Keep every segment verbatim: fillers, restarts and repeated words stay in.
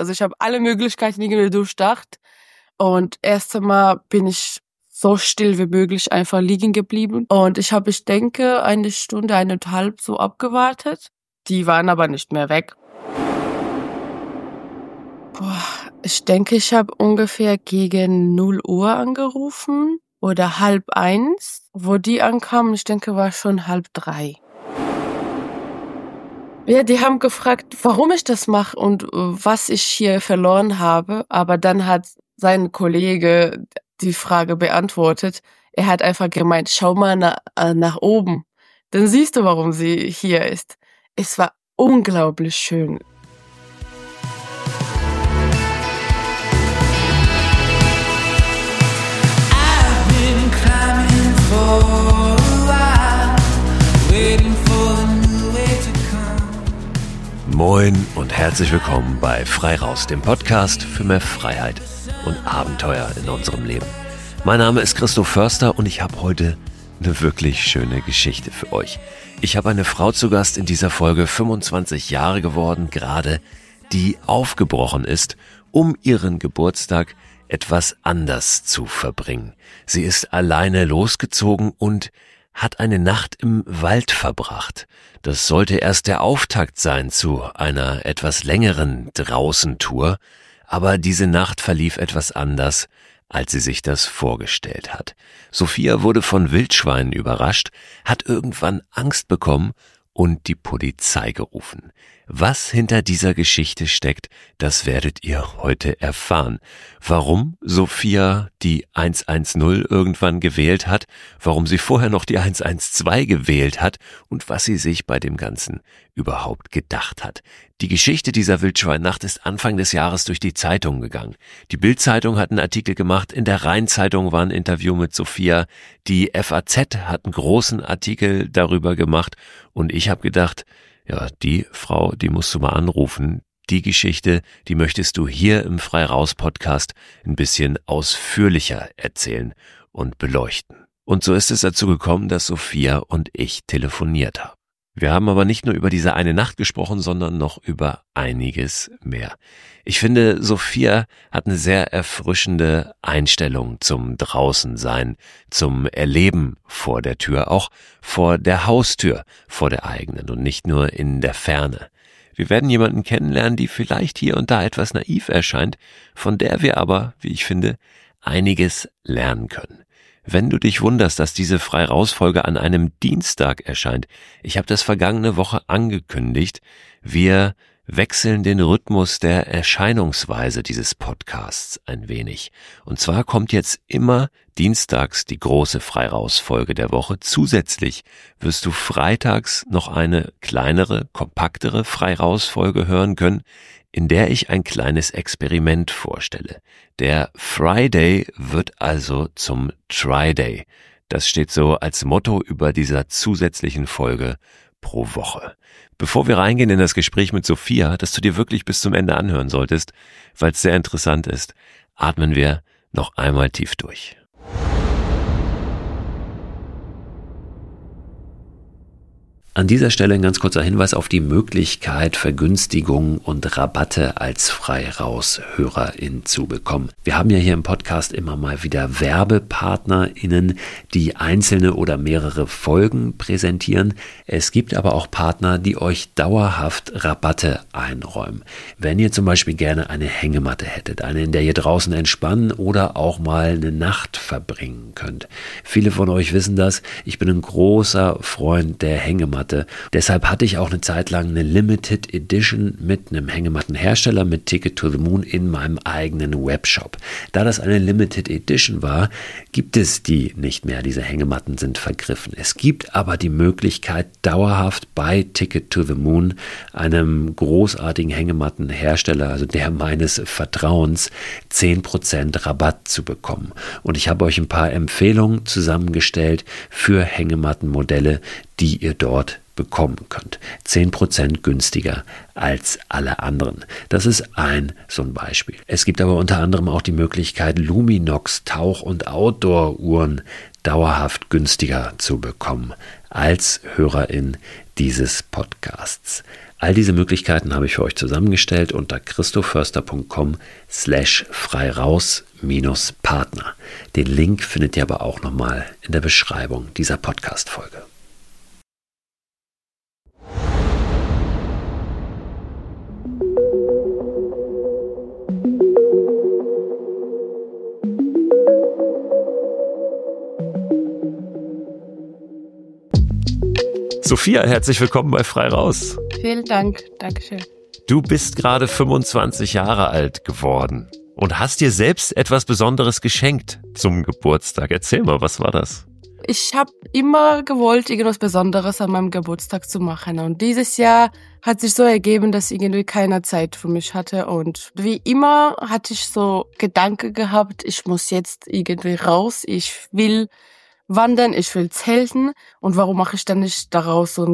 Also ich habe alle Möglichkeiten irgendwie durchdacht. Und erst einmal bin ich so still wie möglich einfach liegen geblieben. Und ich habe, ich denke, eine Stunde, eineinhalb so abgewartet. Die waren aber nicht mehr weg. Boah, ich denke, ich habe ungefähr gegen null Uhr angerufen oder halb eins. Wo die ankamen, ich denke, war schon halb drei. Ja, die haben gefragt, warum ich das mache und äh, was ich hier verloren habe. Aber dann hat sein Kollege die Frage beantwortet. Er hat einfach gemeint, schau mal na, äh, nach oben. Dann siehst du, warum sie hier ist. Es war unglaublich schön. Moin und herzlich willkommen bei Frei Raus, dem Podcast für mehr Freiheit und Abenteuer in unserem Leben. Mein Name ist Christoph Förster und ich habe heute eine wirklich schöne Geschichte für euch. Ich habe eine Frau zu Gast in dieser Folge, fünfundzwanzig Jahre geworden, gerade, die aufgebrochen ist, um ihren Geburtstag etwas anders zu verbringen. Sie ist alleine losgezogen und hat eine Nacht im Wald verbracht. Das sollte erst der Auftakt sein zu einer etwas längeren Draußentour, aber diese Nacht verlief etwas anders, als sie sich das vorgestellt hat. Sophia wurde von Wildschweinen überrascht, hat irgendwann Angst bekommen und die Polizei gerufen. Was hinter dieser Geschichte steckt, das werdet ihr heute erfahren. Warum Sophia die eins eins null irgendwann gewählt hat, warum sie vorher noch die eins eins zwei gewählt hat und was sie sich bei dem Ganzen überhaupt gedacht hat. Die Geschichte dieser Wildschweinnacht ist Anfang des Jahres durch die Zeitung gegangen. Die Bild-Zeitung hat einen Artikel gemacht, in der Rhein-Zeitung war ein Interview mit Sophia, die F A Z hat einen großen Artikel darüber gemacht und ich habe gedacht, ja, die Frau, die musst du mal anrufen. Die Geschichte, die möchtest du hier im Frei-Raus-Podcast ein bisschen ausführlicher erzählen und beleuchten. Und so ist es dazu gekommen, dass Sophia und ich telefoniert haben. Wir haben aber nicht nur über diese eine Nacht gesprochen, sondern noch über einiges mehr. Ich finde, Sophia hat eine sehr erfrischende Einstellung zum Draußensein, zum Erleben vor der Tür, auch vor der Haustür, vor der eigenen und nicht nur in der Ferne. Wir werden jemanden kennenlernen, die vielleicht hier und da etwas naiv erscheint, von der wir aber, wie ich finde, einiges lernen können. Wenn du dich wunderst, dass diese Frei-Raus-Folge an einem Dienstag erscheint, ich habe das vergangene Woche angekündigt, wir wechseln den Rhythmus der Erscheinungsweise dieses Podcasts ein wenig. Und zwar kommt jetzt immer dienstags die große Frei-Raus-Folge der Woche. Zusätzlich wirst du freitags noch eine kleinere, kompaktere Frei-Raus-Folge hören können, in der ich ein kleines Experiment vorstelle. Der Friday wird also zum Try-Day. Das steht so als Motto über dieser zusätzlichen Folge pro Woche. Bevor wir reingehen in das Gespräch mit Sophia, das du dir wirklich bis zum Ende anhören solltest, weil es sehr interessant ist, atmen wir noch einmal tief durch. An dieser Stelle ein ganz kurzer Hinweis auf die Möglichkeit, Vergünstigungen und Rabatte als Frei-Raus-HörerIn zu bekommen. Wir haben ja hier im Podcast immer mal wieder WerbepartnerInnen, die einzelne oder mehrere Folgen präsentieren. Es gibt aber auch Partner, die euch dauerhaft Rabatte einräumen. Wenn ihr zum Beispiel gerne eine Hängematte hättet, eine, in der ihr draußen entspannen oder auch mal eine Nacht verbringen könnt. Viele von euch wissen das. Ich bin ein großer Freund der Hängematte. Deshalb hatte ich auch eine Zeit lang eine Limited Edition mit einem Hängemattenhersteller mit Ticket to the Moon in meinem eigenen Webshop. Da das eine Limited Edition war, gibt es die nicht mehr. Diese Hängematten sind vergriffen. Es gibt aber die Möglichkeit, dauerhaft bei Ticket to the Moon, einem großartigen Hängemattenhersteller, also der meines Vertrauens, zehn Prozent Rabatt zu bekommen. Und ich habe euch ein paar Empfehlungen zusammengestellt für Hängemattenmodelle, die ihr dort bekommen könnt. zehn Prozent günstiger als alle anderen. Das ist ein so ein Beispiel. Es gibt aber unter anderem auch die Möglichkeit, Luminox Tauch- und Outdoor-Uhren dauerhaft günstiger zu bekommen als Hörerin dieses Podcasts. All diese Möglichkeiten habe ich für euch zusammengestellt unter christoförster.com slash frei raus minus Partner. Den Link findet ihr aber auch nochmal in der Beschreibung dieser Podcast-Folge. Sophia, herzlich willkommen bei Frei Raus. Vielen Dank, Dankeschön. Du bist gerade fünfundzwanzig Jahre alt geworden und hast dir selbst etwas Besonderes geschenkt zum Geburtstag. Erzähl mal, was war das? Ich habe immer gewollt, irgendwas Besonderes an meinem Geburtstag zu machen. Und dieses Jahr hat sich so ergeben, dass irgendwie keiner Zeit für mich hatte. Und wie immer hatte ich so Gedanken gehabt, ich muss jetzt irgendwie raus, ich will wandern, ich will zelten. Und warum mache ich dann nicht daraus so ein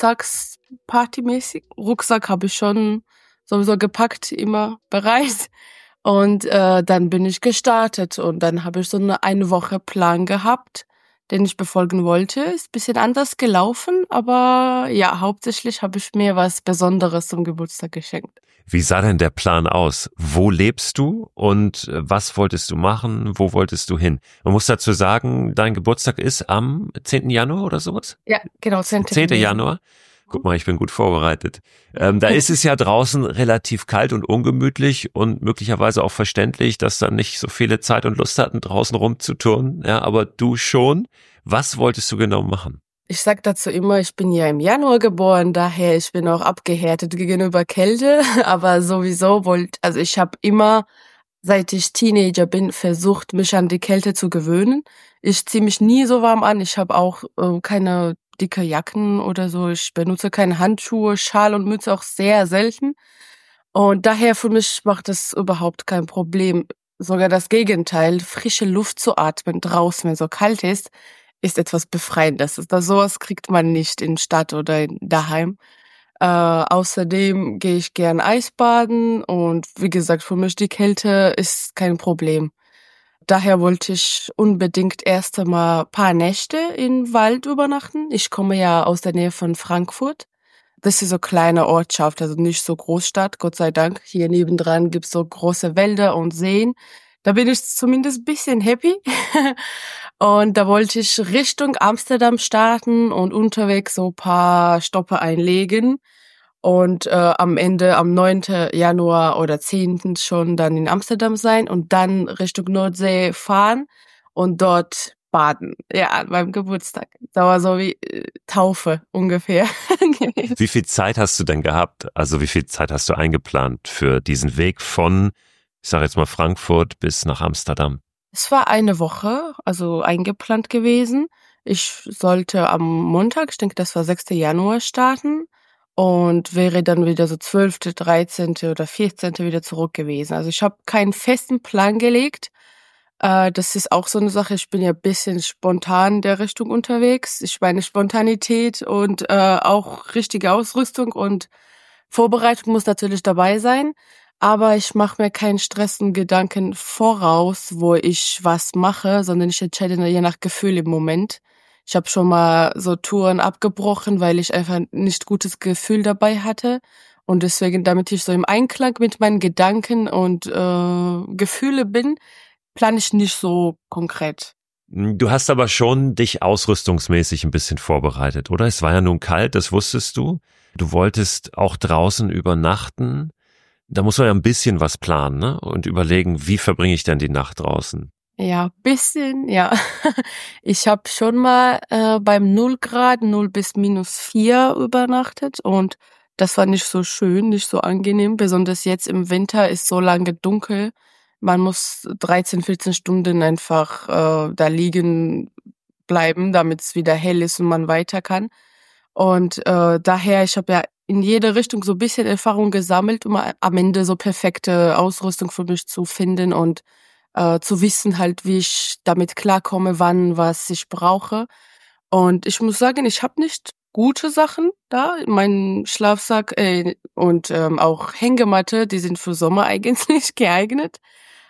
Geburtstagsparty-mäßig? Rucksack habe ich schon sowieso gepackt, immer bereit. Und äh, dann bin ich gestartet und dann habe ich so eine eine Woche Plan gehabt, den ich befolgen wollte. Ist ein bisschen anders gelaufen, aber ja, hauptsächlich habe ich mir was Besonderes zum Geburtstag geschenkt. Wie sah denn der Plan aus? Wo lebst du und was wolltest du machen? Wo wolltest du hin? Man muss dazu sagen, dein Geburtstag ist am zehnten Januar oder sowas? Ja, genau, zehnten zehnten Januar. Guck mal, ich bin gut vorbereitet. Ähm, da ist es ja draußen relativ kalt und ungemütlich und möglicherweise auch verständlich, dass da nicht so viele Zeit und Lust hatten, draußen rumzuturnen. Ja, aber du schon. Was wolltest du genau machen? Ich sag dazu immer, ich bin ja im Januar geboren, daher ich bin auch abgehärtet gegenüber Kälte, aber sowieso wollte, also ich habe immer, seit ich Teenager bin, versucht, mich an die Kälte zu gewöhnen. Ich ziehe mich nie so warm an, ich habe auch äh, keine dicke Jacken oder so, ich benutze keine Handschuhe, Schal und Mütze auch sehr selten. Und daher für mich macht das überhaupt kein Problem. Sogar das Gegenteil, frische Luft zu atmen draußen, wenn es so kalt ist, ist etwas Befreiendes. Das, sowas kriegt man nicht in Stadt oder in, daheim. Äh, außerdem gehe ich gern Eisbaden und wie gesagt, für mich die Kälte ist kein Problem. Daher wollte ich unbedingt erst einmal ein paar Nächte im Wald übernachten. Ich komme ja aus der Nähe von Frankfurt. Das ist so kleine Ortschaft, also nicht so Großstadt, Gott sei Dank. Hier nebendran gibt's so große Wälder und Seen. Da bin ich zumindest ein bisschen happy. Und da wollte ich Richtung Amsterdam starten und unterwegs so ein paar Stoppe einlegen. Und äh, am Ende, am neunten Januar oder zehnten schon dann in Amsterdam sein und dann Richtung Nordsee fahren und dort baden. Ja, an meinem Geburtstag. Das war so wie äh, Taufe ungefähr. Wie viel Zeit hast du denn gehabt? Also wie viel Zeit hast du eingeplant für diesen Weg von, ich sage jetzt mal Frankfurt bis nach Amsterdam? Es war eine Woche, also eingeplant gewesen. Ich sollte am Montag, ich denke, das war sechsten Januar starten und wäre dann wieder so zwölften, dreizehnten oder vierzehnten wieder zurück gewesen. Also ich habe keinen festen Plan gelegt. Äh, das ist auch so eine Sache, ich bin ja ein bisschen spontan in der Richtung unterwegs. Ich meine, Spontanität und äh, auch richtige Ausrüstung und Vorbereitung muss natürlich dabei sein. Aber ich mache mir keinen Stress und Gedanken voraus, wo ich was mache, sondern ich entscheide nur je nach Gefühl im Moment. Ich habe schon mal so Touren abgebrochen, weil ich einfach nicht gutes Gefühl dabei hatte. Und deswegen, damit ich so im Einklang mit meinen Gedanken und äh, Gefühle bin, plane ich nicht so konkret. Du hast aber schon dich ausrüstungsmäßig ein bisschen vorbereitet, oder? Es war ja nun kalt, das wusstest du. Du wolltest auch draußen übernachten. Da muss man ja ein bisschen was planen, ne? Und überlegen, wie verbringe ich denn die Nacht draußen? Ja, bisschen, ja. Ich habe schon mal äh, beim null Grad, null bis minus vier übernachtet und das war nicht so schön, nicht so angenehm. Besonders jetzt im Winter ist so lange dunkel. Man muss dreizehn, vierzehn Stunden einfach äh, da liegen bleiben, damit es wieder hell ist und man weiter kann. Und äh, daher, ich habe ja in jede Richtung so ein bisschen Erfahrung gesammelt, um am Ende so perfekte Ausrüstung für mich zu finden und äh, zu wissen halt, wie ich damit klarkomme, wann was ich brauche. Und ich muss sagen, ich habe nicht gute Sachen da. Mein Schlafsack äh, und ähm, auch Hängematte, die sind für Sommer eigentlich geeignet.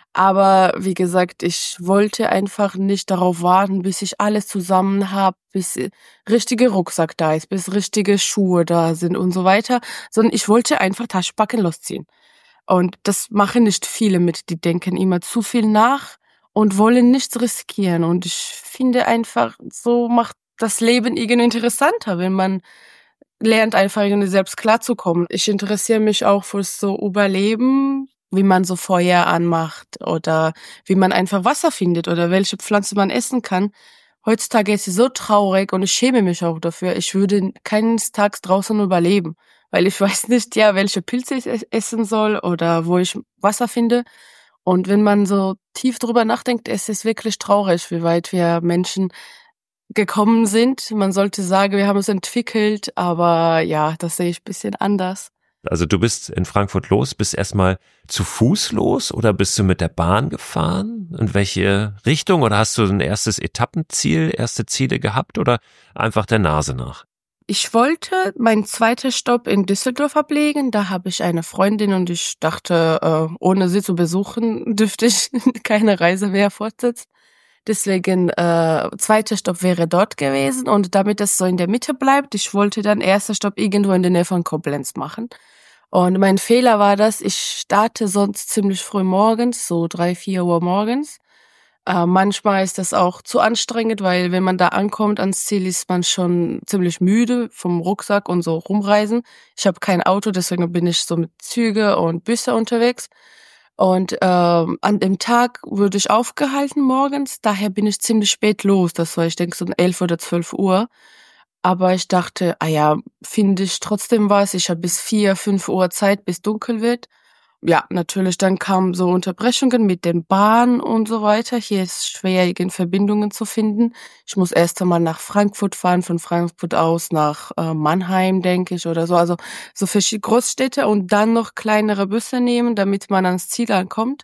Aber wie gesagt, ich wollte einfach nicht darauf warten, bis ich alles zusammen habe, bis äh, richtige Rucksack da ist, bis richtige Schuhe da sind und so weiter, sondern ich wollte einfach Tasche packen, losziehen. Und das machen nicht viele mit, die denken immer zu viel nach und wollen nichts riskieren. Und ich finde einfach, so macht das Leben irgendwie interessanter, wenn man lernt einfach irgendwie selbst klarzukommen. Ich interessiere mich auch fürs so Überleben, wie man so Feuer anmacht oder wie man einfach Wasser findet oder welche Pflanze man essen kann. Heutzutage ist sie so traurig und ich schäme mich auch dafür. Ich würde keines Tages draußen überleben, weil ich weiß nicht, ja, welche Pilze ich es- essen soll oder wo ich Wasser finde. Und wenn man so tief drüber nachdenkt, es ist wirklich traurig, wie weit wir Menschen gekommen sind. Man sollte sagen, wir haben uns entwickelt, aber ja, das sehe ich ein bisschen anders. Also du bist in Frankfurt los, bist erstmal zu Fuß los oder bist du mit der Bahn gefahren? In welche Richtung? Oder hast du ein erstes Etappenziel, erste Ziele gehabt oder einfach der Nase nach? Ich wollte meinen zweiten Stopp in Düsseldorf ablegen. Da habe ich eine Freundin und ich dachte, äh, ohne sie zu besuchen, dürfte ich keine Reise mehr fortsetzen. Deswegen, äh, zweiter Stopp wäre dort gewesen und damit es so in der Mitte bleibt, ich wollte dann erster Stopp irgendwo in der Nähe von Koblenz machen. Und mein Fehler war das, ich starte sonst ziemlich früh morgens, so drei, vier Uhr morgens. Äh, manchmal ist das auch zu anstrengend, weil wenn man da ankommt ans Ziel, ist man schon ziemlich müde vom Rucksack und so rumreisen. Ich habe kein Auto, deswegen bin ich so mit Züge und Busse unterwegs. Und ähm, an dem Tag wurde ich aufgehalten morgens, daher bin ich ziemlich spät los. Das war, ich denke, so um elf oder zwölf Uhr. Aber ich dachte, ah ja, finde ich trotzdem was. Ich habe bis vier, fünf Uhr Zeit, bis dunkel wird. Ja, natürlich, dann kamen so Unterbrechungen mit den Bahnen und so weiter. Hier ist schwer, irgend Verbindungen zu finden. Ich muss erst einmal nach Frankfurt fahren, von Frankfurt aus nach äh, Mannheim, denke ich, oder so. Also so verschiedene Großstädte und dann noch kleinere Busse nehmen, damit man ans Ziel ankommt.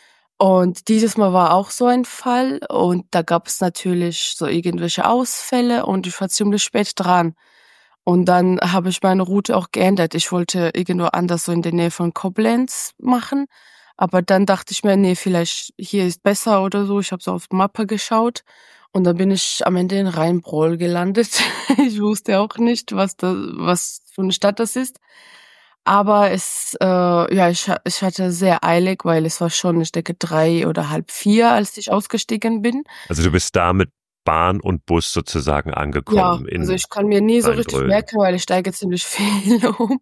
Und dieses Mal war auch so ein Fall und da gab es natürlich so irgendwelche Ausfälle und ich war ziemlich spät dran. Und dann habe ich meine Route auch geändert. Ich wollte irgendwo anders so in der Nähe von Koblenz machen. Aber dann dachte ich mir, nee, vielleicht hier ist besser oder so. Ich habe so auf die Mappe geschaut und dann bin ich am Ende in Rheinbrohl gelandet. Ich wusste auch nicht, was das, was für eine Stadt das ist. Aber es, äh, ja, ich, ha- ich hatte sehr eilig, weil es war schon, ich denke, drei oder halb vier, als ich ausgestiegen bin. Also du bist da mit Bahn und Bus sozusagen Ja, angekommen also in ich kann mir nie so richtig Rheinbrüll. merken, weil ich steige ziemlich viel um.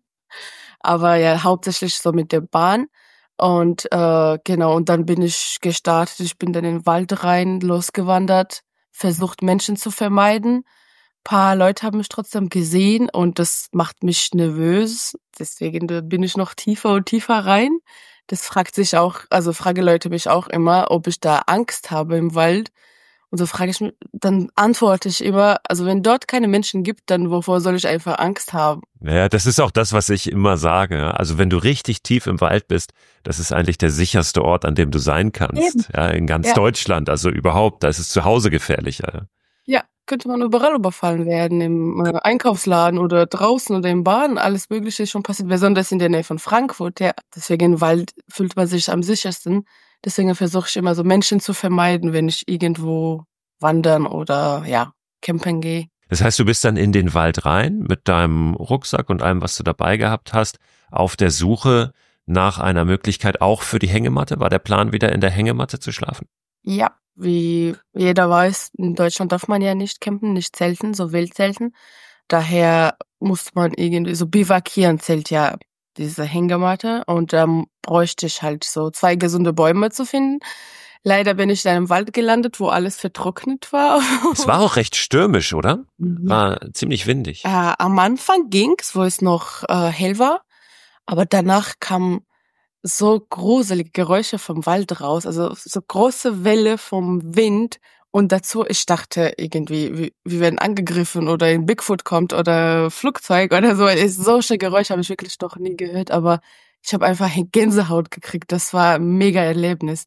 Aber ja, hauptsächlich so mit der Bahn. Und äh, genau, und dann bin ich gestartet. Ich bin dann in den Wald rein, losgewandert, versucht Menschen zu vermeiden. Paar Leute haben mich trotzdem gesehen und das macht mich nervös. Deswegen da bin ich noch tiefer und tiefer rein. Das fragt sich auch, also frage Leute mich auch immer, ob ich da Angst habe im Wald. Und so frage ich mich, dann antworte ich immer, also wenn dort keine Menschen gibt, dann wovor soll ich einfach Angst haben? Ja, das ist auch das, was ich immer sage. Also wenn du richtig tief im Wald bist, das ist eigentlich der sicherste Ort, an dem du sein Eben. kannst. Ja, in ganz Ja, Deutschland, also überhaupt, da ist es zu Hause gefährlicher. ja, könnte man überall überfallen werden, im äh, Einkaufsladen oder draußen oder im Bahn, alles Mögliche ist schon passiert, besonders in der Nähe von Frankfurt, ja. Deswegen im Wald fühlt man sich am sichersten. Deswegen versuche ich immer so Menschen zu vermeiden, wenn ich irgendwo wandern oder ja, campen gehe. Das heißt, du bist dann in den Wald rein mit deinem Rucksack und allem, was du dabei gehabt hast, auf der Suche nach einer Möglichkeit auch für die Hängematte. War der Plan, wieder in der Hängematte zu schlafen? Ja, wie jeder weiß, in Deutschland darf man ja nicht campen, nicht zelten, so wild zelten. Daher muss man irgendwie so bivakieren, zählt ja diese Hängematte. Und dann bräuchte ich halt so zwei gesunde Bäume zu finden. Leider bin ich in einem Wald gelandet, wo alles vertrocknet war. Es war auch recht stürmisch, oder? Ja. War ziemlich windig. Äh, am Anfang ging's, wo es noch äh, hell war, aber danach kamen so gruselige Geräusche vom Wald raus, also so große Welle vom Wind und dazu, ich dachte irgendwie, wir, wir werden angegriffen oder ein Bigfoot kommt oder Flugzeug oder so. Solche Geräusche habe ich wirklich noch nie gehört, aber ich habe einfach Gänsehaut gekriegt. Das war ein mega Erlebnis.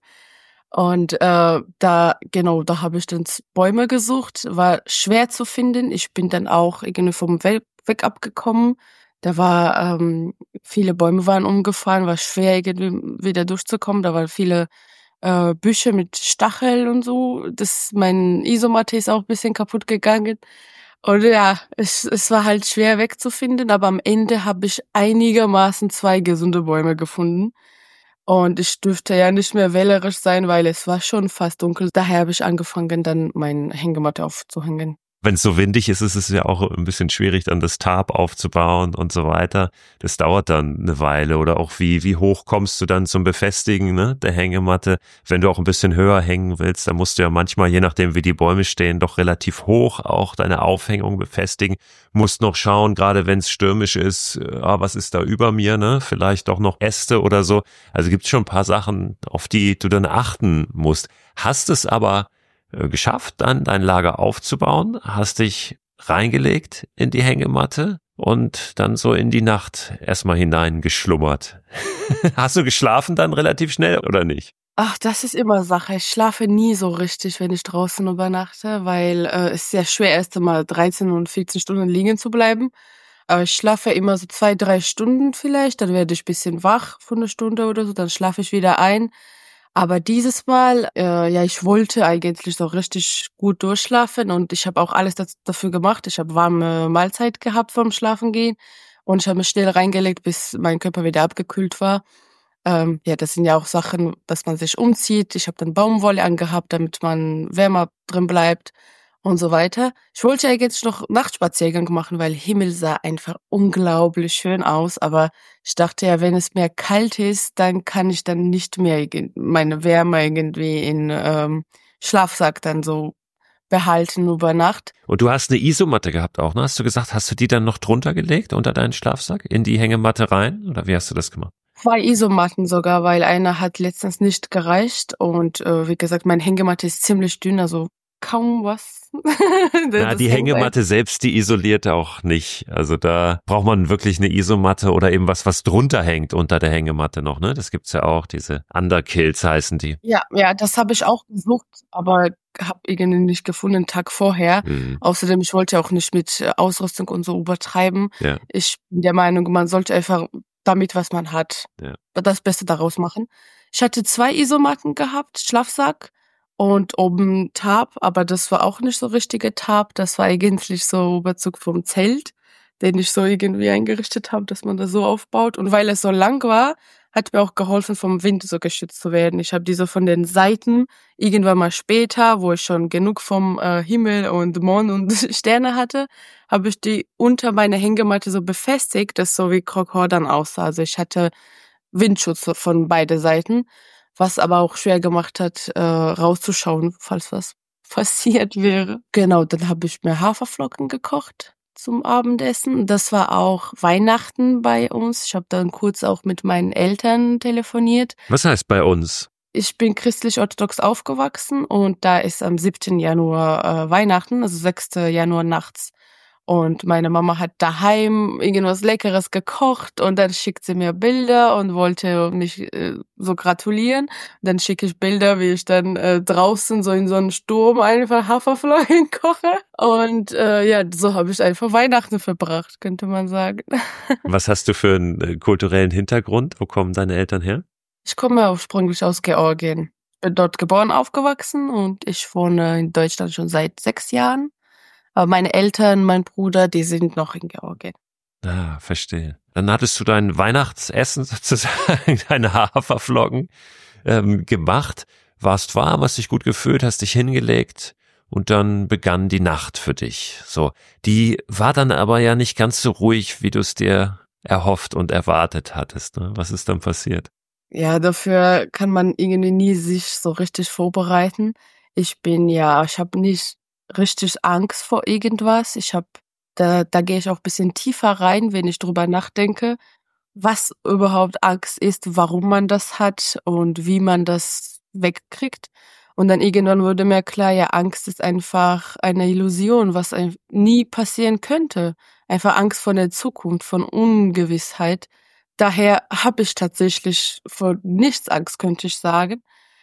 Und äh, da, genau, da habe ich dann Bäume gesucht, war schwer zu finden. Ich bin dann auch irgendwie vom Weg, Weg abgekommen. Da war, ähm, viele Bäume waren umgefallen, war schwer irgendwie wieder durchzukommen. Da waren viele äh, Büsche mit Stachel und so. Das, mein Isomatte ist auch ein bisschen kaputt gegangen. Und ja, es, es war halt schwer wegzufinden, aber am Ende habe ich einigermaßen zwei gesunde Bäume gefunden. Und ich dürfte ja nicht mehr wählerisch sein, weil es war schon fast dunkel. Daher habe ich angefangen, dann mein Hängematte aufzuhängen. Wenn es so windig ist, ist es ja auch ein bisschen schwierig, dann das Tarp aufzubauen und so weiter. Das dauert dann eine Weile. Oder auch wie, wie hoch kommst du dann zum Befestigen, ne, der Hängematte? Wenn du auch ein bisschen höher hängen willst, dann musst du ja manchmal, je nachdem wie die Bäume stehen, doch relativ hoch auch deine Aufhängung befestigen. Musst noch schauen, gerade wenn es stürmisch ist, ah, was ist da über mir, ne? Vielleicht doch noch Äste oder so. Also gibt's schon ein paar Sachen, auf die du dann achten musst. Hast es aber geschafft, dann dein Lager aufzubauen, hast dich reingelegt in die Hängematte und dann so in die Nacht erstmal hineingeschlummert. Hast du geschlafen dann relativ schnell oder nicht? Ach, das ist immer Sache. Ich schlafe nie so richtig, wenn ich draußen übernachte, weil äh, es ist sehr schwer, erst einmal dreizehn und vierzehn Stunden liegen zu bleiben. Aber ich schlafe immer so zwei, drei Stunden vielleicht, dann werde ich ein bisschen wach für eine Stunde oder so, dann schlafe ich wieder ein. Aber dieses Mal, äh, ja, ich wollte eigentlich so richtig gut durchschlafen und ich habe auch alles das, dafür gemacht. Ich habe warme Mahlzeit gehabt vorm Schlafengehen und ich habe mich schnell reingelegt, bis mein Körper wieder abgekühlt war. Ähm, ja, das sind ja auch Sachen, dass man sich umzieht. Ich habe dann Baumwolle angehabt, damit man wärmer drin bleibt und so weiter. Ich wollte eigentlich noch Nachtspaziergang machen, weil Himmel sah einfach unglaublich schön aus. Aber ich dachte ja, wenn es mehr kalt ist, dann kann ich dann nicht mehr meine Wärme irgendwie in ähm, Schlafsack dann so behalten über Nacht. Und du hast eine Isomatte gehabt auch, ne? Hast du gesagt, hast du die dann noch drunter gelegt unter deinen Schlafsack in die Hängematte rein? Oder wie hast du das gemacht? Zwei Isomatten sogar, weil einer hat letztens nicht gereicht. Und äh, wie gesagt, meine Hängematte ist ziemlich dünn, also kaum was. Na, die Hängematte selbst, die isoliert auch nicht. Also da braucht man wirklich eine Isomatte oder eben was, was drunter hängt unter der Hängematte noch, ne? Das gibt's ja auch, diese Underkills heißen die. Ja, ja, das habe ich auch gesucht, aber habe irgendwie nicht gefunden, einen Tag vorher. Mhm. Außerdem, ich wollte auch nicht mit Ausrüstung und so übertreiben. Ja. Ich bin der Meinung, man sollte einfach damit, was man hat, ja. das Beste daraus machen. Ich hatte zwei Isomatten gehabt, Schlafsack und oben Tarp, aber das war auch nicht so richtige Tarp. Das war eigentlich so Überzug vom Zelt, den ich so irgendwie eingerichtet habe, dass man das so aufbaut. Und weil es so lang war, hat mir auch geholfen, vom Wind so geschützt zu werden. Ich habe diese von den Seiten irgendwann mal später, wo ich schon genug vom äh, Himmel und Mond und Sterne hatte, habe ich die unter meine Hängematte so befestigt, dass so wie Krokor dann aussah. Also ich hatte Windschutz von beide Seiten, was aber auch schwer gemacht hat, äh, rauszuschauen, falls was passiert wäre. Genau, dann habe ich mir Haferflocken gekocht zum Abendessen. Das war auch Weihnachten bei uns. Ich habe dann kurz auch mit meinen Eltern telefoniert. Was heißt bei uns? Ich bin christlich-orthodox aufgewachsen und da ist am siebten Januar äh, Weihnachten, also sechsten Januar nachts. Und meine Mama hat daheim irgendwas Leckeres gekocht und dann schickt sie mir Bilder und wollte mich äh, so gratulieren. Dann schicke ich Bilder, wie ich dann äh, draußen so in so einem Sturm einfach Haferflocken koche. Und äh, ja, so habe ich einfach Weihnachten verbracht, könnte man sagen. Was hast du für einen äh, kulturellen Hintergrund? Wo kommen deine Eltern her? Ich komme ursprünglich aus Georgien. Bin dort geboren, aufgewachsen und ich wohne in Deutschland schon seit sechs Jahren. Aber meine Eltern, mein Bruder, die sind noch in Georgien. Ah, verstehe. Dann hattest du dein Weihnachtsessen sozusagen, deine Haferflocken ähm, gemacht, warst warm, hast dich gut gefühlt, hast dich hingelegt und dann begann die Nacht für dich. So, die war dann aber ja nicht ganz so ruhig, wie du es dir erhofft und erwartet hattest. Ne? Was ist dann passiert? Ja, dafür kann man irgendwie nie sich so richtig vorbereiten. Ich bin ja, ich habe nicht richtig Angst vor irgendwas. Ich habe, da, da gehe ich auch ein bisschen tiefer rein, wenn ich drüber nachdenke, was überhaupt Angst ist, warum man das hat und wie man das wegkriegt. Und dann irgendwann wurde mir klar, ja, Angst ist einfach eine Illusion, was ein, nie passieren könnte. Einfach Angst vor der Zukunft, von Ungewissheit. Daher habe ich tatsächlich vor nichts Angst, könnte ich sagen.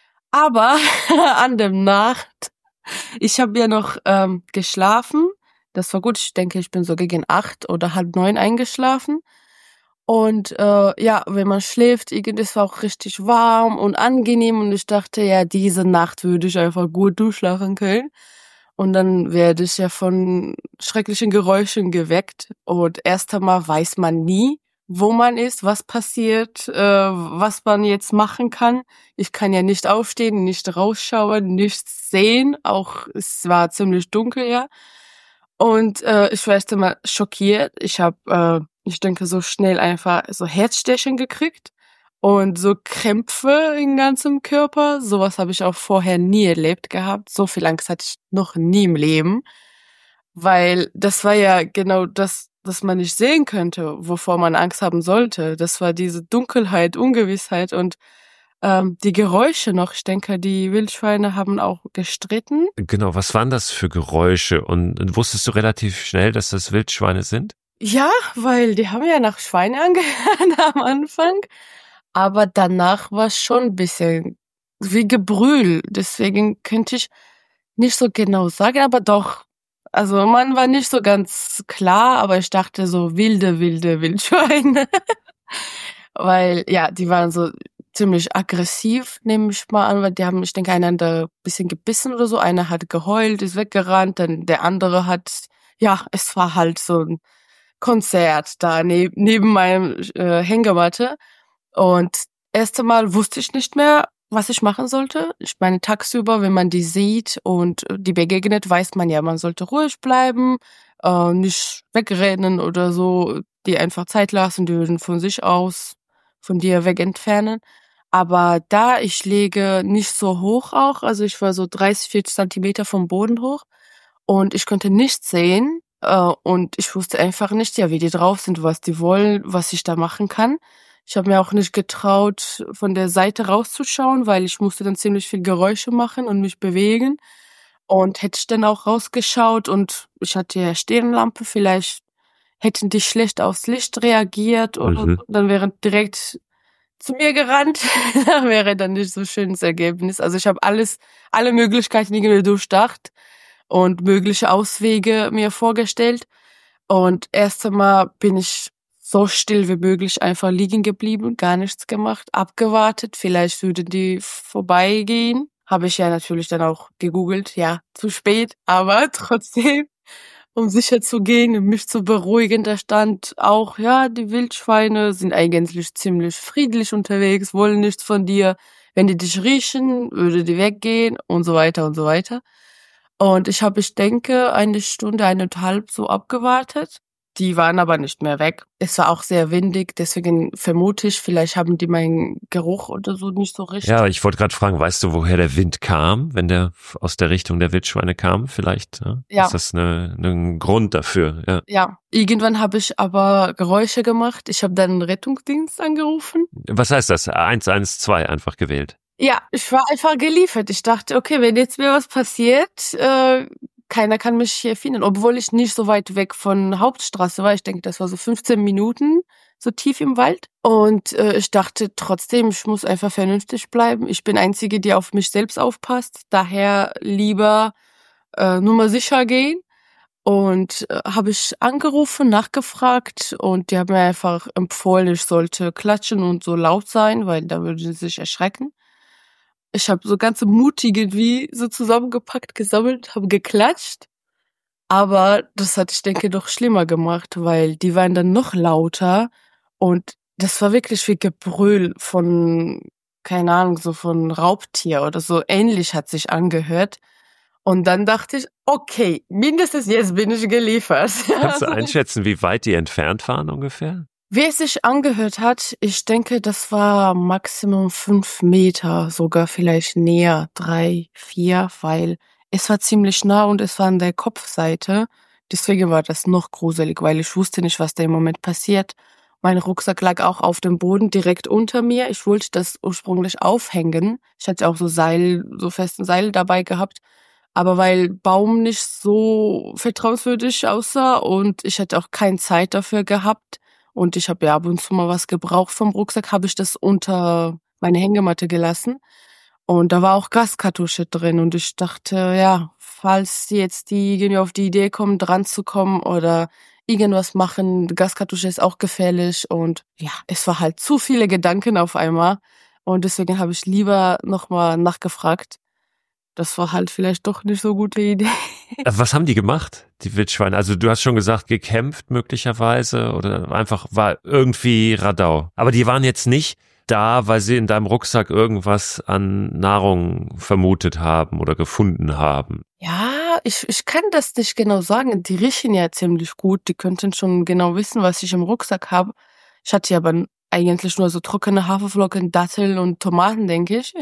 Aber an der Nacht, ich habe ja noch ähm, geschlafen. Das war gut. Ich denke, ich bin so gegen acht oder halb neun eingeschlafen. Und äh, ja, wenn man schläft, irgendwie, es war auch richtig warm und angenehm und ich dachte, ja, diese Nacht würde ich einfach gut durchschlafen können. Und dann werde ich ja von schrecklichen Geräuschen geweckt und erst einmal weiß man nie, wo man ist, was passiert, äh, was man jetzt machen kann. Ich kann ja nicht aufstehen, nicht rausschauen, nichts sehen, auch es war ziemlich dunkel, ja. Und äh, ich war erst einmal schockiert. Ich habe, äh, ich denke, so schnell einfach so Herzstechen gekriegt und so Krämpfe im ganzen Körper. Sowas habe ich auch vorher nie erlebt gehabt. So viel Angst hatte ich noch nie im Leben, weil das war ja genau das, was man nicht sehen könnte, wovor man Angst haben sollte. Das war diese Dunkelheit, Ungewissheit und ähm, die Geräusche noch. Ich denke, die Wildschweine haben auch gestritten. Genau, was waren das für Geräusche? Und wusstest du relativ schnell, dass das Wildschweine sind? Ja, weil die haben ja nach Schweine angehört am Anfang. Aber danach war es schon ein bisschen wie Gebrüll. Deswegen könnte ich nicht so genau sagen, aber doch. Also man war nicht so ganz klar, aber ich dachte so wilde, wilde Wildschweine. Weil, ja, die waren so ziemlich aggressiv, nehme ich mal an, weil die haben, ich denke, einander ein bisschen gebissen oder so. Einer hat geheult, ist weggerannt, dann der andere hat, ja, es war halt so ein Konzert da neb, neben meinem äh, Hängematte. Und erst einmal wusste ich nicht mehr, was ich machen sollte. Ich meine, tagsüber, wenn man die sieht und die begegnet, weiß man ja, man sollte ruhig bleiben, äh, nicht wegrennen oder so, die einfach Zeit lassen, die würden von sich aus von dir weg entfernen. Aber da, ich lege nicht so hoch auch, also ich war so dreißig, vierzig Zentimeter vom Boden hoch und ich konnte nichts sehen äh, und ich wusste einfach nicht, ja, wie die drauf sind, was die wollen, was ich da machen kann. Ich habe mir auch nicht getraut, von der Seite rauszuschauen, weil ich musste dann ziemlich viel Geräusche machen und mich bewegen. Und hätte ich dann auch rausgeschaut und ich hatte ja Stirnlampe, vielleicht hätten die schlecht aufs Licht reagiert und Mhm. dann wären direkt zu mir gerannt. Das wäre dann nicht so ein schönes Ergebnis. Also ich habe alles, alle Möglichkeiten irgendwie durchdacht und mögliche Auswege mir vorgestellt. Und erst einmal bin ich so still wie möglich einfach liegen geblieben, gar nichts gemacht, abgewartet. Vielleicht würden die vorbeigehen. Habe ich ja natürlich dann auch gegoogelt. Ja, zu spät, aber trotzdem, um sicher zu gehen und mich zu beruhigen, da stand auch, ja, die Wildschweine sind eigentlich ziemlich friedlich unterwegs, wollen nichts von dir. Wenn die dich riechen, würde die weggehen und so weiter und so weiter. Und ich habe, ich denke, eine Stunde, eineinhalb so abgewartet. Die waren aber nicht mehr weg. Es war auch sehr windig, deswegen vermute ich, vielleicht haben die meinen Geruch oder so nicht so richtig. Ja, ich wollte gerade fragen, weißt du, woher der Wind kam, wenn der aus der Richtung der Wildschweine kam? Vielleicht ja? Ja. Ist das eine, ein Grund dafür? Ja. Ja, irgendwann habe ich aber Geräusche gemacht. Ich habe dann einen Rettungsdienst angerufen. Was heißt das? eins eins zwei einfach gewählt? Ja, ich war einfach geliefert. Ich dachte, okay, wenn jetzt mir was passiert, äh, keiner kann mich hier finden, obwohl ich nicht so weit weg von Hauptstraße war. Ich denke, das war so fünfzehn Minuten, so tief im Wald. Und äh, ich dachte trotzdem, ich muss einfach vernünftig bleiben. Ich bin Einzige, die auf mich selbst aufpasst. Daher lieber äh, nur mal sicher gehen. Und äh, habe ich angerufen, nachgefragt und die haben mir einfach empfohlen, ich sollte klatschen und so laut sein, weil da würden sie sich erschrecken. Ich habe so ganze Mut irgendwie so zusammengepackt, gesammelt, habe geklatscht. Aber das hat, ich denke, doch schlimmer gemacht, weil die waren dann noch lauter und das war wirklich wie Gebrüll von, keine Ahnung, so von Raubtier oder so ähnlich hat sich angehört. Und dann dachte ich, okay, mindestens jetzt bin ich geliefert. Kannst du einschätzen, wie weit die entfernt waren ungefähr? Wie es sich angehört hat, ich denke, das war Maximum fünf Meter, sogar vielleicht näher, drei, vier, weil es war ziemlich nah und es war an der Kopfseite. Deswegen war das noch gruselig, weil ich wusste nicht, was da im Moment passiert. Mein Rucksack lag auch auf dem Boden direkt unter mir. Ich wollte das ursprünglich aufhängen. Ich hatte auch so Seil, so festen Seil dabei gehabt. Aber weil Baum nicht so vertrauenswürdig aussah und ich hatte auch keine Zeit dafür gehabt, und ich habe ja ab und zu mal was gebraucht vom Rucksack, habe ich das unter meine Hängematte gelassen. Und da war auch Gaskartusche drin. Und ich dachte, ja, falls jetzt die irgendwie auf die Idee kommen, dran zu kommen oder irgendwas machen. Gaskartusche ist auch gefährlich und ja, es war halt zu viele Gedanken auf einmal und deswegen habe ich lieber nochmal nachgefragt. Das war halt vielleicht doch nicht so eine gute Idee. Was haben die gemacht, die Wildschweine? Also du hast schon gesagt, gekämpft möglicherweise oder einfach war irgendwie Radau. Aber die waren jetzt nicht da, weil sie in deinem Rucksack irgendwas an Nahrung vermutet haben oder gefunden haben. Ja, ich, ich kann das nicht genau sagen. Die riechen ja ziemlich gut. Die könnten schon genau wissen, was ich im Rucksack habe. Ich hatte ja aber eigentlich nur so trockene Haferflocken, Datteln und Tomaten, denke ich,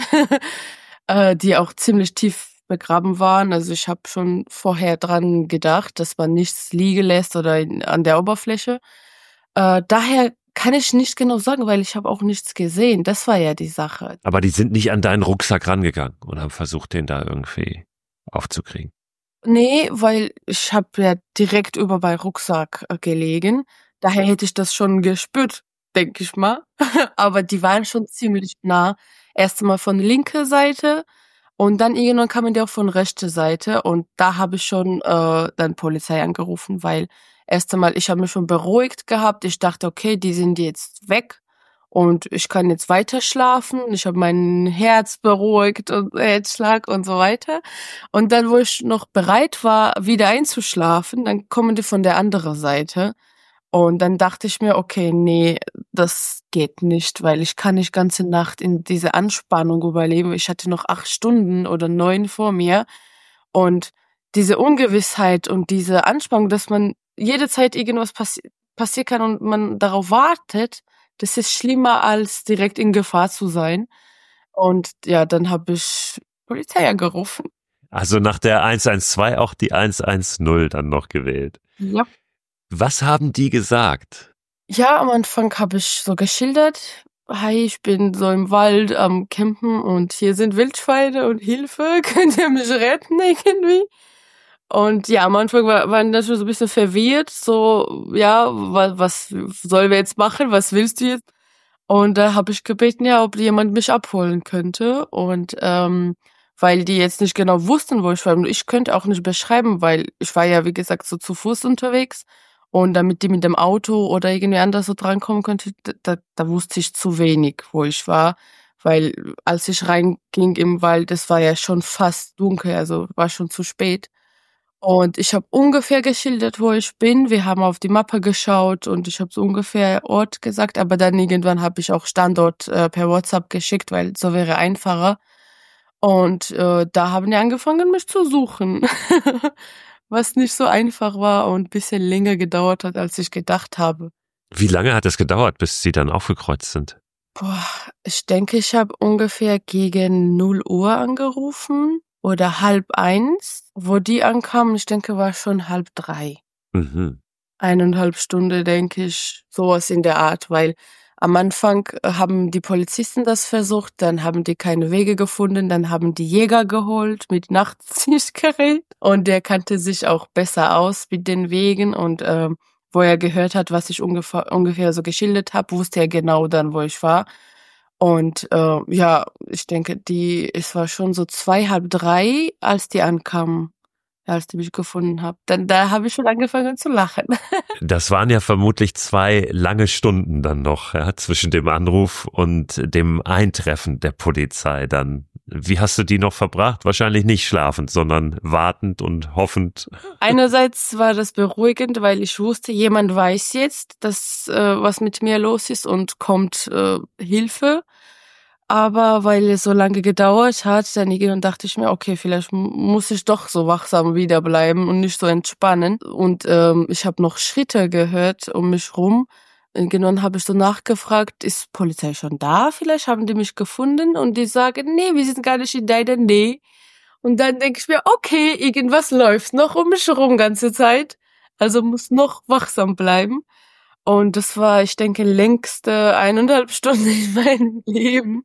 äh, die auch ziemlich tief begraben waren. Also ich habe schon vorher dran gedacht, dass man nichts liegen lässt oder in, an der Oberfläche. Äh, daher kann ich nicht genau sagen, weil ich habe auch nichts gesehen. Das war ja die Sache. Aber die sind nicht an deinen Rucksack rangegangen und haben versucht, den da irgendwie aufzukriegen. Nee, weil ich habe ja direkt über meinen Rucksack äh, gelegen. Daher hätte ich das schon gespürt, denke ich mal. Aber die waren schon ziemlich nah. Erst einmal von linker Seite und dann irgendwann kamen die auch von rechter Seite. Und da habe ich schon äh, dann Polizei angerufen, weil erst einmal, ich habe mich schon beruhigt gehabt. Ich dachte, okay, die sind jetzt weg. Und ich kann jetzt weiter schlafen. Ich habe mein Herz beruhigt und Herzschlag und so weiter. Und dann, wo ich noch bereit war, wieder einzuschlafen, dann kommen die von der anderen Seite. Und dann dachte ich mir, okay, nee, das geht nicht, weil ich kann nicht ganze Nacht in diese Anspannung überleben. Ich hatte noch acht Stunden oder neun vor mir. Und diese Ungewissheit und diese Anspannung, dass man jede Zeit irgendwas passi- passieren kann und man darauf wartet, das ist schlimmer, als direkt in Gefahr zu sein. Und ja, dann habe ich Polizei angerufen. Also nach der eins eins zwei auch die eins eins null dann noch gewählt. Ja. Was haben die gesagt? Ja, am Anfang habe ich so geschildert, hi, ich bin so im Wald am Campen und hier sind Wildschweine und Hilfe, könnt ihr mich retten irgendwie? Und ja, am Anfang war, waren das schon so ein bisschen verwirrt, so, ja, was, was sollen wir jetzt machen, was willst du jetzt? Und da habe ich gebeten, ja, ob jemand mich abholen könnte. Und ähm, weil die jetzt nicht genau wussten, wo ich war. Und ich könnte auch nicht beschreiben, weil ich war ja, wie gesagt, so zu Fuß unterwegs. Und damit die mit dem Auto oder irgendwie anders so drankommen könnte, da, da wusste ich zu wenig, wo ich war. Weil als ich reinging im Wald, es war ja schon fast dunkel, also war schon zu spät. Und ich habe ungefähr geschildert, wo ich bin. Wir haben auf die Mappe geschaut und ich habe so ungefähr Ort gesagt, aber dann irgendwann habe ich auch Standort äh, per WhatsApp geschickt, weil so wäre einfacher. Und äh, da haben die angefangen, mich zu suchen, was nicht so einfach war und ein bisschen länger gedauert hat, als ich gedacht habe. Wie lange hat es gedauert, bis sie dann aufgekreuzt sind? Boah, ich denke, ich habe ungefähr gegen null Uhr angerufen. Oder halb eins, wo die ankamen, ich denke, war schon halb drei. Mhm. Eineinhalb Stunde, denke ich, sowas in der Art, weil am Anfang haben die Polizisten das versucht, dann haben die keine Wege gefunden, dann haben die Jäger geholt mit Nachtsichtgerät und der kannte sich auch besser aus mit den Wegen und äh, wo er gehört hat, was ich ungefähr, ungefähr so geschildert habe, wusste er genau dann, wo ich war. Und äh, ja, ich denke, die, es war schon so zwei, halb drei, als die ankamen, als die mich gefunden haben. Dann da habe ich schon angefangen zu lachen. Das waren ja vermutlich zwei lange Stunden dann noch, ja, zwischen dem Anruf und dem Eintreffen der Polizei dann. Wie hast du die noch verbracht? Wahrscheinlich nicht schlafend, sondern wartend und hoffend. Einerseits war das beruhigend, weil ich wusste, jemand weiß jetzt, dass äh, was mit mir los ist und kommt äh, Hilfe. Aber weil es so lange gedauert hat, dann irgendwann dachte ich mir, okay, vielleicht muss ich doch so wachsam wiederbleiben und nicht so entspannen. Und ähm, ich habe noch Schritte gehört um mich rum. Irgendwann habe ich so nachgefragt, ist Polizei schon da? Vielleicht haben die mich gefunden und die sagen, nee, wir sind gar nicht in deiner Nähe. Und dann denke ich mir, okay, irgendwas läuft noch um mich herum ganze Zeit. Also muss noch wachsam bleiben. Und das war, ich denke, längste eineinhalb Stunden in meinem Leben.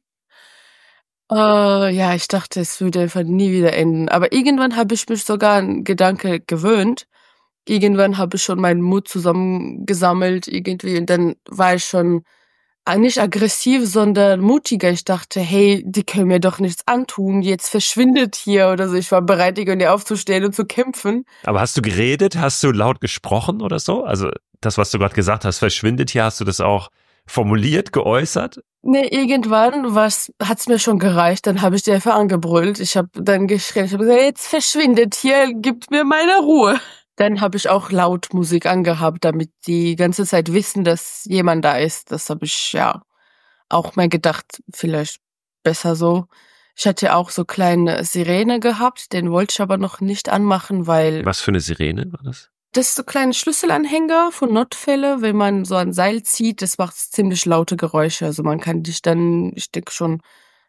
Äh, ja, ich dachte, es würde einfach nie wieder enden. Aber irgendwann habe ich mich sogar an Gedanke gewöhnt. Irgendwann habe ich schon meinen Mut zusammengesammelt irgendwie und dann war ich schon nicht aggressiv, sondern mutiger. Ich dachte, hey, die können mir doch nichts antun, jetzt verschwindet hier oder so. Ich war bereit, irgendwie aufzustehen und zu kämpfen. Aber hast du geredet? Hast du laut gesprochen oder so? Also das, was du gerade gesagt hast, verschwindet hier, hast du das auch formuliert, geäußert? Nee, irgendwann was hat's mir schon gereicht, dann habe ich die einfach angebrüllt. Ich habe dann geschrien, ich habe gesagt, jetzt verschwindet hier, gibt mir meine Ruhe. Dann habe ich auch laut Musik angehabt, damit die ganze Zeit wissen, dass jemand da ist. Das habe ich ja auch mal gedacht, vielleicht besser so. Ich hatte auch so kleine Sirene gehabt, den wollte ich aber noch nicht anmachen, weil... Was für eine Sirene war das? Das ist so kleine Schlüsselanhänger von Notfälle, wenn man so ein Seil zieht, das macht ziemlich laute Geräusche. Also man kann dich dann, ich denke schon,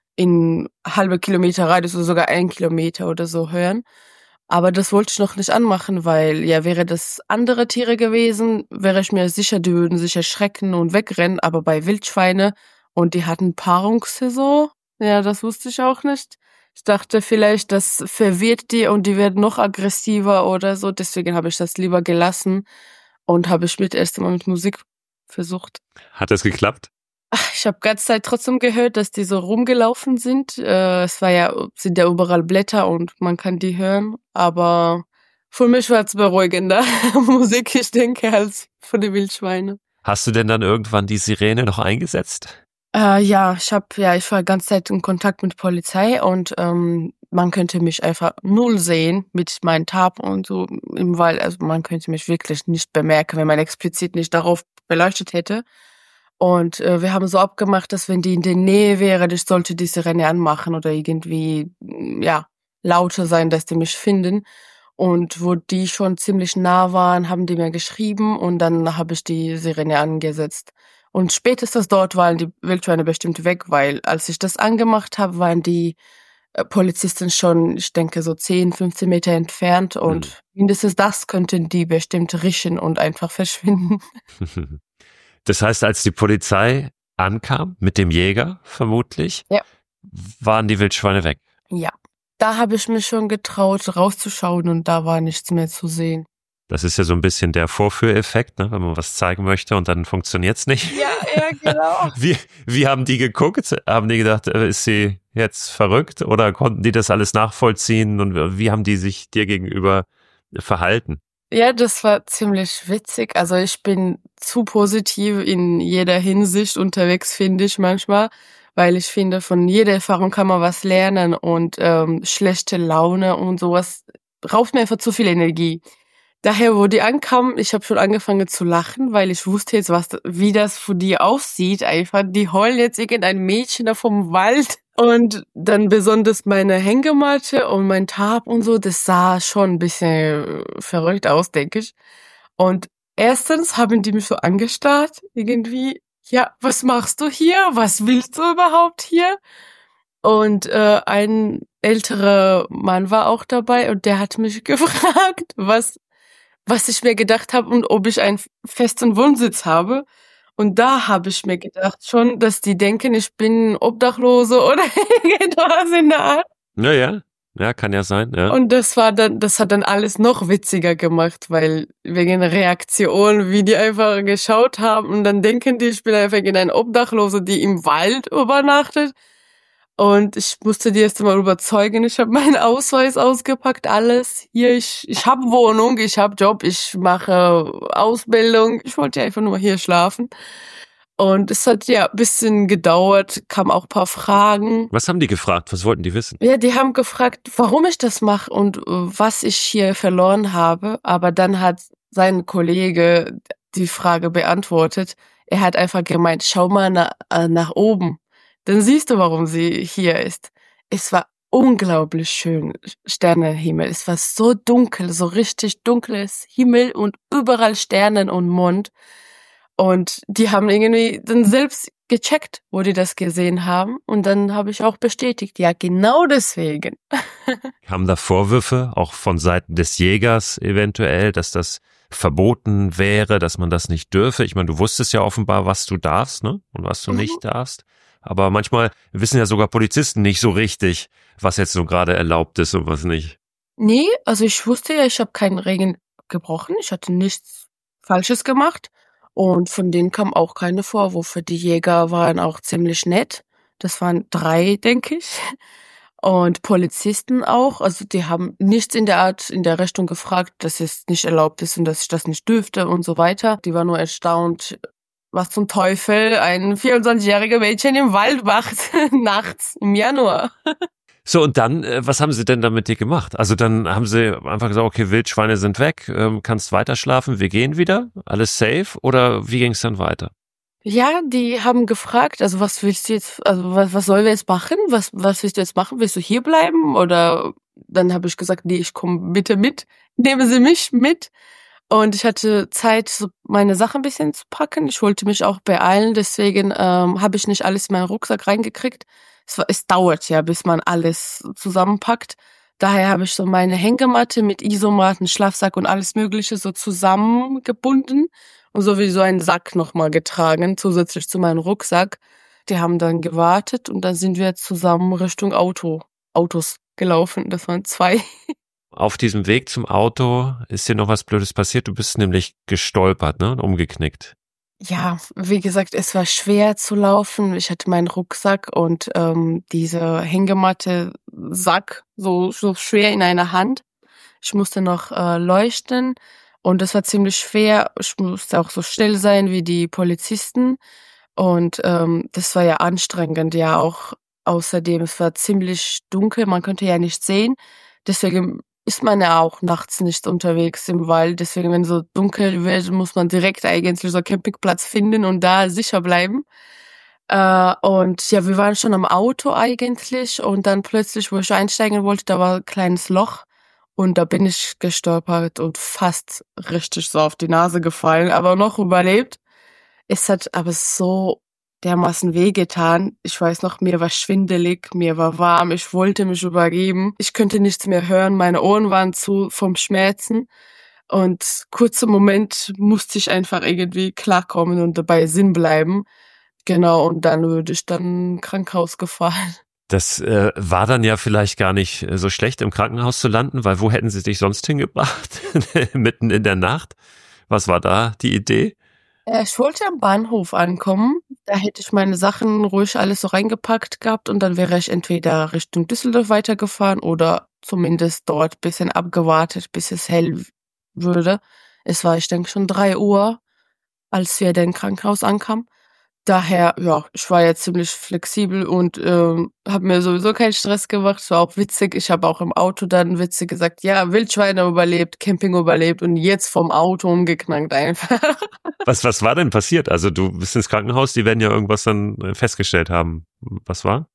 in halbe Kilometer Radius oder sogar ein Kilometer oder so hören. Aber das wollte ich noch nicht anmachen, weil ja, wäre das andere Tiere gewesen, wäre ich mir sicher, die würden sich erschrecken und wegrennen. Aber bei Wildschweine, und die hatten Paarungssaison, ja, das wusste ich auch nicht. Ich dachte vielleicht, das verwirrt die und die werden noch aggressiver oder so. Deswegen habe ich das lieber gelassen und habe ich mit erst mal mit Musik versucht. Hat das geklappt? Ach, ich habe ganze Zeit trotzdem gehört, dass die so rumgelaufen sind. Äh, es war ja, sind ja überall Blätter und man kann die hören. Aber für mich war es beruhigender Musik, ich denke, als für die Wildschweine. Hast du denn dann irgendwann die Sirene noch eingesetzt? Äh, ja, ich hab, ja, ich war ganze Zeit in Kontakt mit Polizei und ähm, man könnte mich einfach null sehen mit meinem Tab und so im Wald. Also man könnte mich wirklich nicht bemerken, wenn man explizit nicht darauf beleuchtet hätte. Und äh, wir haben so abgemacht, dass wenn die in der Nähe wäre, ich sollte die Sirene anmachen oder irgendwie, ja, lauter sein, dass die mich finden. Und wo die schon ziemlich nah waren, haben die mir geschrieben und dann habe ich die Sirene angesetzt. Und spätestens dort waren die Wildschweine bestimmt weg, weil als ich das angemacht habe, waren die äh, Polizisten schon, ich denke, so zehn, fünfzehn Meter entfernt und mhm. mindestens das könnten die bestimmt riechen und einfach verschwinden. Das heißt, als die Polizei ankam, mit dem Jäger vermutlich, ja. waren die Wildschweine weg? Ja, da habe ich mich schon getraut, rauszuschauen und da war nichts mehr zu sehen. Das ist ja so ein bisschen der Vorführeffekt, ne, wenn man was zeigen möchte und dann funktioniert's nicht. Ja, ja, genau. Wie, wie haben die geguckt? Haben die gedacht, ist sie jetzt verrückt oder konnten die das alles nachvollziehen und wie haben die sich dir gegenüber verhalten? Ja, das war ziemlich witzig. Also ich bin zu positiv in jeder Hinsicht unterwegs, finde ich manchmal, weil ich finde, von jeder Erfahrung kann man was lernen und ähm, schlechte Laune und sowas raubt mir einfach zu viel Energie. Daher, wo die ankamen, ich habe schon angefangen zu lachen, weil ich wusste jetzt, was, wie das für die aussieht. Einfach, die heulen jetzt irgendein Mädchen da vom Wald. Und dann besonders meine Hängematte und mein Tab und so, das sah schon ein bisschen verrückt aus, denke ich. Und erstens haben die mich so angestarrt, irgendwie, ja, was machst du hier? Was willst du überhaupt hier? Und äh, ein älterer Mann war auch dabei und der hat mich gefragt, was was ich mir gedacht habe und ob ich einen festen Wohnsitz habe. Und da habe ich mir gedacht schon, dass die denken, ich bin Obdachlose oder irgendwas in der Art. Ja, ja, ja, kann ja sein. Ja. Und das war dann, das hat dann alles noch witziger gemacht, weil wegen der Reaktion, wie die einfach geschaut haben und dann denken die, ich bin einfach ein Obdachlose, die im Wald übernachtet. Und ich musste die erst mal überzeugen. Ich habe meinen Ausweis ausgepackt, alles. Hier, ich ich habe Wohnung, ich habe Job, ich mache Ausbildung. Ich wollte einfach nur hier schlafen. Und es hat ja ein bisschen gedauert, kamen auch ein paar Fragen. Was haben die gefragt? Was wollten die wissen? Ja, die haben gefragt, warum ich das mache und was ich hier verloren habe. Aber dann hat sein Kollege die Frage beantwortet. Er hat einfach gemeint, schau mal nach, nach oben. Dann siehst du, warum sie hier ist. Es war unglaublich schön, Sternenhimmel. Es war so dunkel, so richtig dunkles Himmel und überall Sternen und Mond. Und die haben irgendwie dann selbst gecheckt, wo die das gesehen haben. Und dann habe ich auch bestätigt, ja, genau deswegen. Haben da Vorwürfe, auch von Seiten des Jägers eventuell, dass das verboten wäre, dass man das nicht dürfe? Ich meine, du wusstest ja offenbar, was du darfst, ne? Und was du mhm. nicht darfst. Aber manchmal wissen ja sogar Polizisten nicht so richtig, was jetzt so gerade erlaubt ist und was nicht. Nee, also ich wusste ja, ich habe keinen Regeln gebrochen. Ich hatte nichts Falsches gemacht. Und von denen kam auch keine Vorwürfe. Die Jäger waren auch ziemlich nett. Das waren drei, denke ich. Und Polizisten auch. Also die haben nichts in der Art, in der Richtung gefragt, dass es nicht erlaubt ist und dass ich das nicht dürfte und so weiter. Die waren nur erstaunt, was zum Teufel ein vierundzwanzigjähriger Mädchen im Wald macht, nachts im Januar. So, und dann, äh, was haben sie denn da mit dir gemacht? Also dann haben sie einfach gesagt, okay, Wildschweine sind weg, ähm, kannst weiter schlafen, wir gehen wieder, alles safe? Oder wie ging es dann weiter? Ja, die haben gefragt, also was willst du jetzt, also was, was sollen wir jetzt machen? Was, was willst du jetzt machen? Willst du hier bleiben? Oder dann habe ich gesagt, nee, ich komme bitte mit. Nehmen Sie mich mit. Und ich hatte Zeit, so meine Sachen ein bisschen zu packen. Ich wollte mich auch beeilen, deswegen ähm, habe ich nicht alles in meinen Rucksack reingekriegt. Es, war, es dauert ja, bis man alles zusammenpackt. Daher habe ich so meine Hängematte mit Isomatten, Schlafsack und alles Mögliche so zusammengebunden und so wie so einen Sack nochmal getragen, zusätzlich zu meinem Rucksack. Die haben dann gewartet und dann sind wir zusammen Richtung Auto, Autos gelaufen. Das waren zwei. Auf diesem Weg zum Auto ist dir noch was Blödes passiert. Du bist nämlich gestolpert, ne? Und umgeknickt. Ja, wie gesagt, es war schwer zu laufen. Ich hatte meinen Rucksack und ähm, diese Hängematte Sack so so schwer in einer Hand. Ich musste noch äh, leuchten und das war ziemlich schwer. Ich musste auch so still sein wie die Polizisten und ähm, das war ja anstrengend, ja auch. Außerdem, es war ziemlich dunkel, man konnte ja nicht sehen. Deswegen ist man ja auch nachts nicht unterwegs im Wald. Deswegen, wenn so dunkel wird, muss man direkt eigentlich so einen Campingplatz finden und da sicher bleiben. Äh, und ja, wir waren schon am Auto eigentlich und dann plötzlich, wo ich einsteigen wollte, da war ein kleines Loch und da bin ich gestolpert und fast richtig so auf die Nase gefallen, aber noch überlebt. Es hat aber so dermaßen wehgetan. Ich weiß noch, mir war schwindelig, mir war warm, ich wollte mich übergeben. Ich könnte nichts mehr hören, meine Ohren waren zu vom Schmerzen. Und kurzen Moment musste ich einfach irgendwie klarkommen und dabei Sinn bleiben. Genau, und dann würde ich dann ins Krankenhaus gefahren. Das äh, war dann ja vielleicht gar nicht äh, so schlecht, im Krankenhaus zu landen, weil wo hätten sie dich sonst hingebracht? Mitten in der Nacht? Was war da die Idee? Äh, Ich wollte am Bahnhof ankommen. Da hätte ich meine Sachen ruhig alles so reingepackt gehabt und dann wäre ich entweder Richtung Düsseldorf weitergefahren oder zumindest dort bisschen abgewartet, bis es hell würde. Es war, ich denke, schon drei Uhr, als wir dann im Krankenhaus ankamen. Daher, ja, ich war jetzt ziemlich flexibel und ähm, habe mir sowieso keinen Stress gemacht. Es war auch witzig. Ich habe auch im Auto dann witzig gesagt, ja, Wildschweine überlebt, Camping überlebt und jetzt vom Auto umgeknackt einfach. Was, was war denn passiert? Also du bist ins Krankenhaus, die werden ja irgendwas dann äh, festgestellt haben. Was war?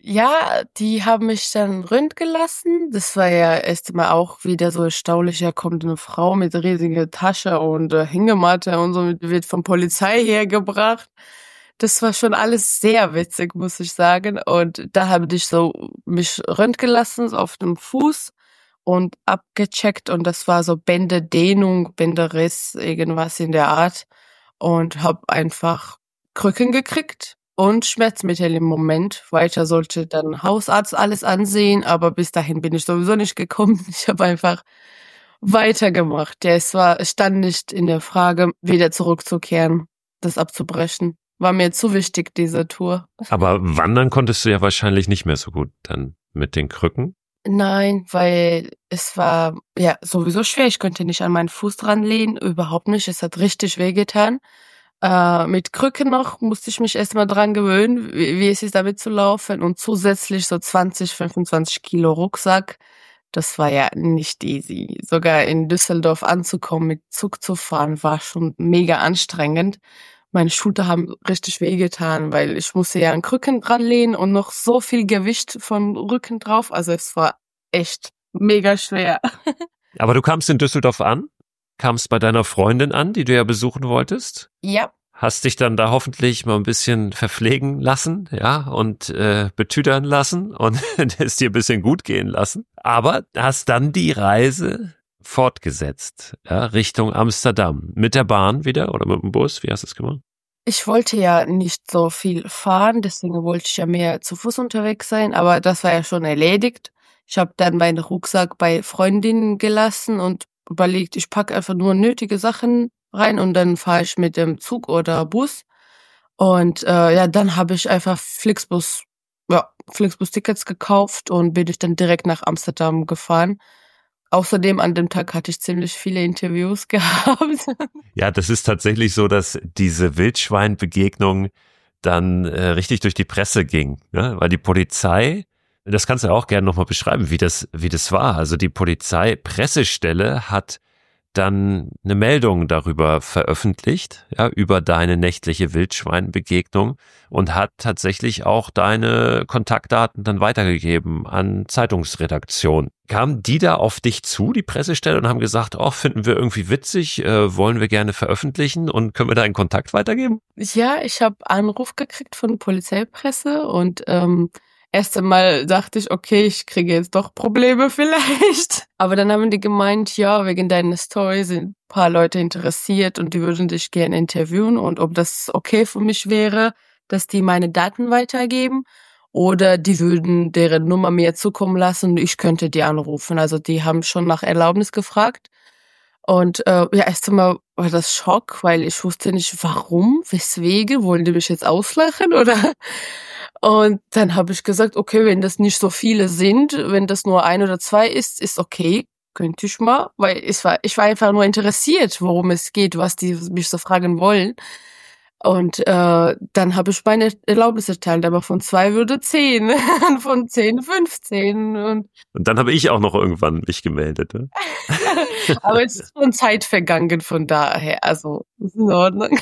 Ja, die haben mich dann röntgen lassen. Das war ja erst mal auch wieder so erstaunlich. Ja, kommt eine Frau mit riesiger Tasche und äh, Hängematte und so, wird von Polizei hergebracht. Das war schon alles sehr witzig, muss ich sagen. Und da habe ich so mich röntgen lassen so auf dem Fuß und abgecheckt und das war so Bänderdehnung, Bänderriss, irgendwas in der Art und habe einfach Krücken gekriegt und Schmerzmittel im Moment. Weiter sollte dann Hausarzt alles ansehen, aber bis dahin bin ich sowieso nicht gekommen. Ich habe einfach weitergemacht. Ja, es war, es stand nicht in der Frage, wieder zurückzukehren, das abzubrechen. War mir zu wichtig, diese Tour. Aber wandern konntest du ja wahrscheinlich nicht mehr so gut dann mit den Krücken. Nein, weil es war ja sowieso schwer. Ich konnte nicht an meinen Fuß dran lehnen, überhaupt nicht. Es hat richtig wehgetan. Äh, mit Krücken noch musste ich mich erstmal dran gewöhnen, wie, wie es ist, damit zu laufen. Und zusätzlich so zwanzig, fünfundzwanzig Kilo Rucksack. Das war ja nicht easy. Sogar in Düsseldorf anzukommen, mit Zug zu fahren, war schon mega anstrengend. Meine Schulter haben richtig wehgetan, weil ich musste ja an Krücken dran lehnen und noch so viel Gewicht vom Rücken drauf. Also es war echt mega schwer. Aber du kamst in Düsseldorf an, kamst bei deiner Freundin an, die du ja besuchen wolltest. Ja. Hast dich dann da hoffentlich mal ein bisschen verpflegen lassen, ja, und äh, betüdern lassen und es dir ein bisschen gut gehen lassen. Aber hast dann die Reise fortgesetzt, ja, Richtung Amsterdam. Mit der Bahn wieder oder mit dem Bus? Wie hast du es gemacht? Ich wollte ja nicht so viel fahren, deswegen wollte ich ja mehr zu Fuß unterwegs sein, aber das war ja schon erledigt. Ich habe dann meinen Rucksack bei Freundinnen gelassen und überlegt, ich packe einfach nur nötige Sachen rein und dann fahre ich mit dem Zug oder Bus. Und äh, ja, dann habe ich einfach Flixbus, ja, Flixbus-Tickets gekauft und bin ich dann direkt nach Amsterdam gefahren. Außerdem an dem Tag hatte ich ziemlich viele Interviews gehabt. Ja, das ist tatsächlich so, dass diese Wildschweinbegegnung dann äh, richtig durch die Presse ging, ne? Weil die Polizei, das kannst du auch gerne nochmal beschreiben, wie das, wie das war. Also die Polizeipressestelle hat dann eine Meldung darüber veröffentlicht, ja, über deine nächtliche Wildschweinbegegnung und hat tatsächlich auch deine Kontaktdaten dann weitergegeben an Zeitungsredaktionen. Kamen die da auf dich zu, die Pressestelle, und haben gesagt, oh, finden wir irgendwie witzig, äh, wollen wir gerne veröffentlichen und können wir deinen Kontakt weitergeben? Ja, ich habe Anruf gekriegt von Polizeipresse und ähm, erst einmal dachte ich, okay, ich kriege jetzt doch Probleme vielleicht. Aber dann haben die gemeint, ja, wegen deiner Story sind ein paar Leute interessiert und die würden dich gerne interviewen und ob das okay für mich wäre, dass die meine Daten weitergeben oder die würden deren Nummer mir zukommen lassen und ich könnte die anrufen. Also die haben schon nach Erlaubnis gefragt. Und äh, ja, erst einmal war das Schock, weil ich wusste nicht, warum, weswegen, wollen die mich jetzt auslachen oder? Und dann habe ich gesagt, okay, wenn das nicht so viele sind, wenn das nur ein oder zwei ist, ist okay, könnte ich mal, weil ich war, ich war einfach nur interessiert, worum es geht, was die mich so fragen wollen. Und äh, dann habe ich meine Erlaubnis erteilt, aber von zwei würde zehn, von zehn fünfzehn. Und, und dann habe ich auch noch irgendwann mich gemeldet. Ne? Aber es ist schon Zeit vergangen von daher, also ist in Ordnung.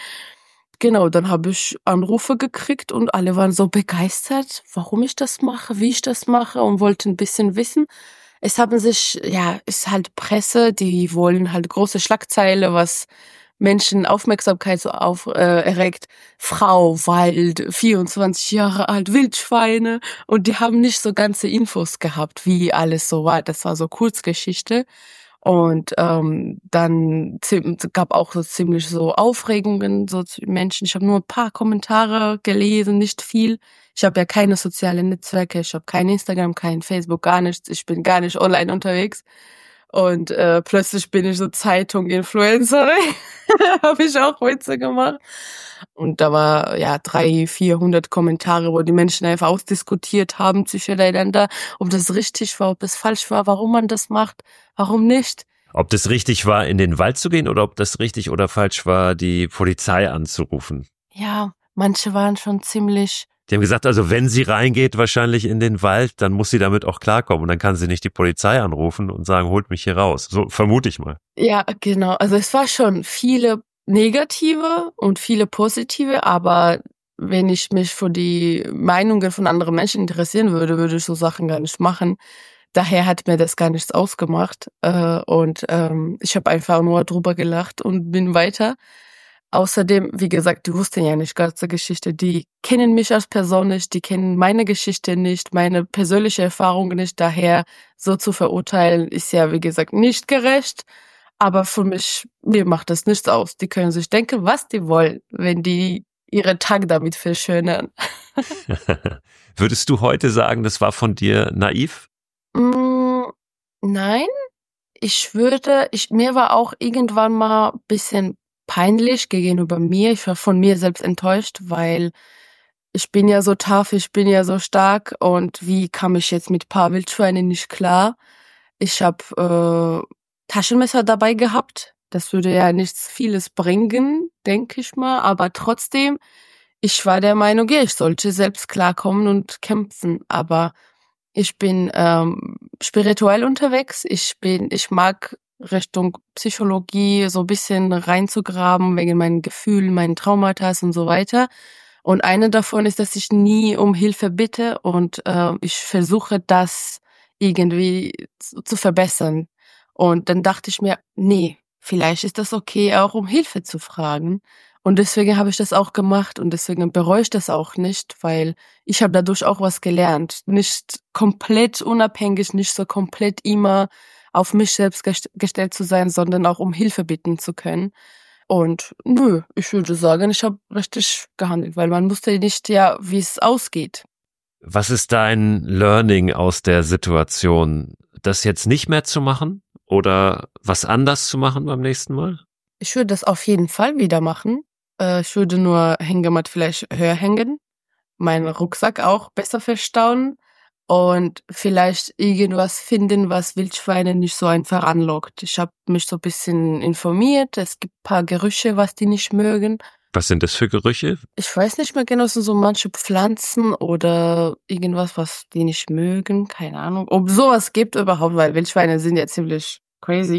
Genau, dann habe ich Anrufe gekriegt und alle waren so begeistert, warum ich das mache, wie ich das mache und wollten ein bisschen wissen. Es haben sich, ja, ist halt Presse, die wollen halt große Schlagzeile, was Menschen Aufmerksamkeit so auf, äh, erregt. Frau, Wald, vierundzwanzig Jahre alt, Wildschweine. Und die haben nicht so ganze Infos gehabt, wie alles so war. Das war so Kurzgeschichte. Und ähm, dann gab auch so ziemlich so Aufregungen, so zu Menschen. Ich habe nur ein paar Kommentare gelesen, nicht viel. Ich habe ja keine sozialen Netzwerke, ich habe kein Instagram, kein Facebook, gar nichts. Ich bin gar nicht online unterwegs. Und äh, plötzlich bin ich so Zeitung-Influencerin. Habe ich auch Witze gemacht. Und da war ja drei, vierhundert Kommentare, wo die Menschen einfach ausdiskutiert haben zwischeneinander, ob das richtig war, ob das falsch war, warum man das macht, warum nicht. Ob das richtig war, in den Wald zu gehen oder ob das richtig oder falsch war, die Polizei anzurufen. Ja, manche waren schon ziemlich... Die haben gesagt, also wenn sie reingeht wahrscheinlich in den Wald, dann muss sie damit auch klarkommen und dann kann sie nicht die Polizei anrufen und sagen, holt mich hier raus. So vermute ich mal. Ja, genau. Also es war schon viele negative und viele positive, aber wenn ich mich für die Meinungen von anderen Menschen interessieren würde, würde ich so Sachen gar nicht machen. Daher hat mir das gar nichts ausgemacht und ich habe einfach nur drüber gelacht und bin weiter. Außerdem, wie gesagt, die wussten ja nicht ganze Geschichte. Die kennen mich als Person nicht, die kennen meine Geschichte nicht, meine persönliche Erfahrung nicht. Daher so zu verurteilen, ist ja, wie gesagt, nicht gerecht. Aber für mich, mir macht das nichts aus. Die können sich denken, was die wollen, wenn die ihre Tag damit verschönern. Würdest du heute sagen, das war von dir naiv? Mm, nein, ich würde, ich, mir war auch irgendwann mal ein bisschen peinlich gegenüber mir. Ich war von mir selbst enttäuscht, weil ich bin ja so tough, ich bin ja so stark und wie kam ich jetzt mit ein paar Wildschweinen nicht klar? Ich habe äh, Taschenmesser dabei gehabt. Das würde ja nichts vieles bringen, denke ich mal, aber trotzdem, ich war der Meinung, ja, ich sollte selbst klarkommen und kämpfen, aber ich bin ähm, spirituell unterwegs, ich bin, ich mag Richtung Psychologie so ein bisschen reinzugraben wegen meinen Gefühlen, meinen Traumata und so weiter. Und eine davon ist, dass ich nie um Hilfe bitte und äh, ich versuche das irgendwie zu, zu verbessern. Und dann dachte ich mir, nee, vielleicht ist das okay, auch um Hilfe zu fragen. Und deswegen habe ich das auch gemacht und deswegen bereue ich das auch nicht, weil ich habe dadurch auch was gelernt. Nicht komplett unabhängig, nicht so komplett immer auf mich selbst gest- gestellt zu sein, sondern auch um Hilfe bitten zu können. Und nö, ich würde sagen, ich habe richtig gehandelt, weil man wusste nicht ja, wie es ausgeht. Was ist dein Learning aus der Situation, das jetzt nicht mehr zu machen oder was anders zu machen beim nächsten Mal? Ich würde das auf jeden Fall wieder machen. Äh, ich würde nur Hängematte vielleicht höher hängen, meinen Rucksack auch besser verstauen und vielleicht irgendwas finden, was Wildschweine nicht so einfach anlockt. Ich habe mich so ein bisschen informiert. Es gibt ein paar Gerüche, was die nicht mögen. Was sind das für Gerüche? Ich weiß nicht mehr genau, es sind so manche Pflanzen oder irgendwas, was die nicht mögen. Keine Ahnung, ob sowas gibt überhaupt, weil Wildschweine sind ja ziemlich crazy.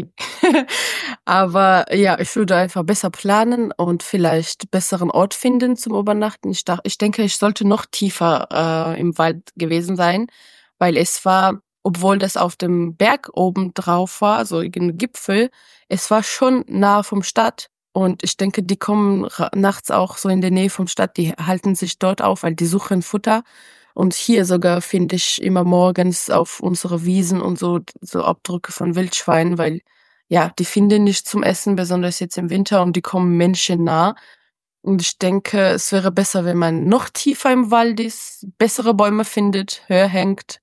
Aber ja, ich würde einfach besser planen und vielleicht besseren Ort finden zum Übernachten. Ich dachte, ich denke, ich sollte noch tiefer äh, im Wald gewesen sein, weil es war, obwohl das auf dem Berg oben drauf war, so ein Gipfel, es war schon nah vom Stadt. Und ich denke, die kommen ra- nachts auch so in der Nähe vom Stadt, die halten sich dort auf, weil die suchen Futter. Und hier sogar finde ich immer morgens auf unsere Wiesen und so, so Abdrücke von Wildschweinen, weil ja, die finden nichts zum Essen, besonders jetzt im Winter, und die kommen Menschen nah. Und ich denke, es wäre besser, wenn man noch tiefer im Wald ist, bessere Bäume findet, höher hängt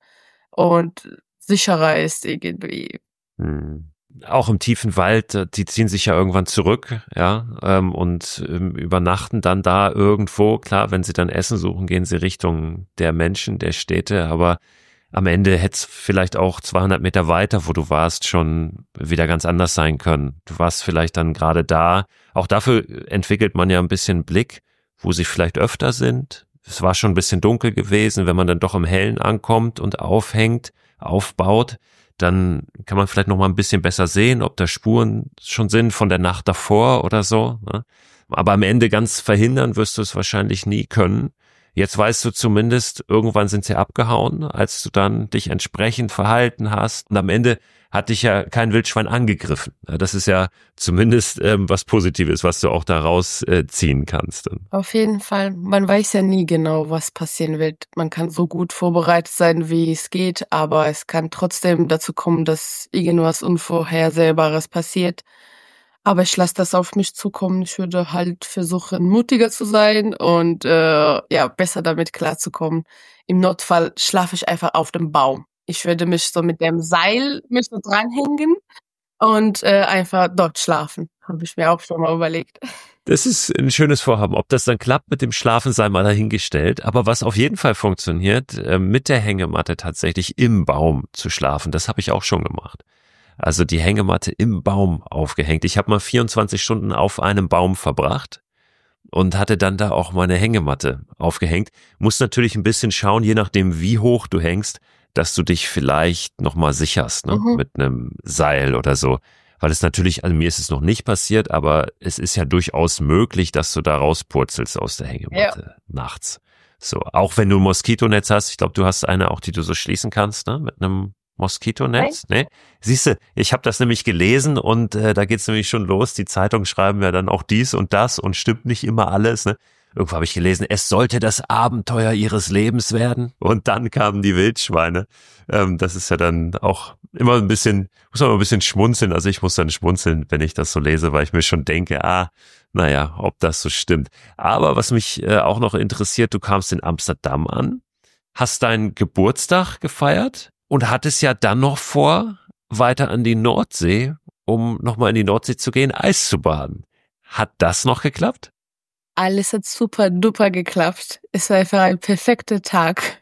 und sicherer ist irgendwie. Hm. Auch im tiefen Wald, äh, die ziehen sich ja irgendwann zurück, ja, ähm, und ähm, übernachten dann da irgendwo. Klar, wenn sie dann Essen suchen, gehen sie Richtung der Menschen, der Städte, aber am Ende hätte es vielleicht auch zweihundert Meter weiter, wo du warst, schon wieder ganz anders sein können. Du warst vielleicht dann gerade da. Auch dafür entwickelt man ja ein bisschen Blick, wo sie vielleicht öfter sind. Es war schon ein bisschen dunkel gewesen, wenn man dann doch im Hellen ankommt und aufhängt, aufbaut, dann kann man vielleicht noch mal ein bisschen besser sehen, ob da Spuren schon sind von der Nacht davor oder so. Ne? Aber am Ende ganz verhindern wirst du es wahrscheinlich nie können. Jetzt weißt du zumindest, irgendwann sind sie abgehauen, als du dann dich entsprechend verhalten hast. Und am Ende hat dich ja kein Wildschwein angegriffen. Das ist ja zumindest ähm, was Positives, was du auch daraus äh, ziehen kannst. Auf jeden Fall. Man weiß ja nie genau, was passieren wird. Man kann so gut vorbereitet sein, wie es geht, aber es kann trotzdem dazu kommen, dass irgendwas Unvorhersehbares passiert. Aber ich lasse das auf mich zukommen. Ich würde halt versuchen, mutiger zu sein und äh, ja, besser damit klarzukommen. Im Notfall schlafe ich einfach auf dem Baum. Ich würde mich so mit dem Seil mich so dranhängen und äh, einfach dort schlafen. Habe ich mir auch schon mal überlegt. Das ist ein schönes Vorhaben. Ob das dann klappt mit dem Schlafen, sei mal dahingestellt. Aber was auf jeden Fall funktioniert, äh, mit der Hängematte tatsächlich im Baum zu schlafen, das habe ich auch schon gemacht. Also die Hängematte im Baum aufgehängt. Ich habe mal vierundzwanzig Stunden auf einem Baum verbracht und hatte dann da auch meine Hängematte aufgehängt. Muss natürlich ein bisschen schauen, je nachdem wie hoch du hängst, dass du dich vielleicht nochmal sicherst, ne? Mhm. Mit einem Seil oder so. Weil es natürlich, also mir ist es noch nicht passiert, aber es ist ja durchaus möglich, dass du da rauspurzelst aus der Hängematte nachts. So, auch wenn du ein Moskitonetz hast, ich glaube, du hast eine auch, die du so schließen kannst, ne? Mit einem Moskitonetz, ne? Siehst du, ich habe das nämlich gelesen und äh, da geht's nämlich schon los. Die Zeitungen schreiben ja dann auch dies und das und stimmt nicht immer alles, ne? Irgendwo habe ich gelesen, es sollte das Abenteuer ihres Lebens werden. Und dann kamen die Wildschweine. Ähm, das ist ja dann auch immer ein bisschen, muss man mal ein bisschen schmunzeln. Also ich muss dann schmunzeln, wenn ich das so lese, weil ich mir schon denke, ah, naja, ob das so stimmt. Aber was mich äh, auch noch interessiert, du kamst in Amsterdam an, hast deinen Geburtstag gefeiert und hattest ja dann noch vor, weiter an die Nordsee, um nochmal in die Nordsee zu gehen, Eis zu baden. Hat das noch geklappt? Alles hat super duper geklappt. Es war einfach ein perfekter Tag.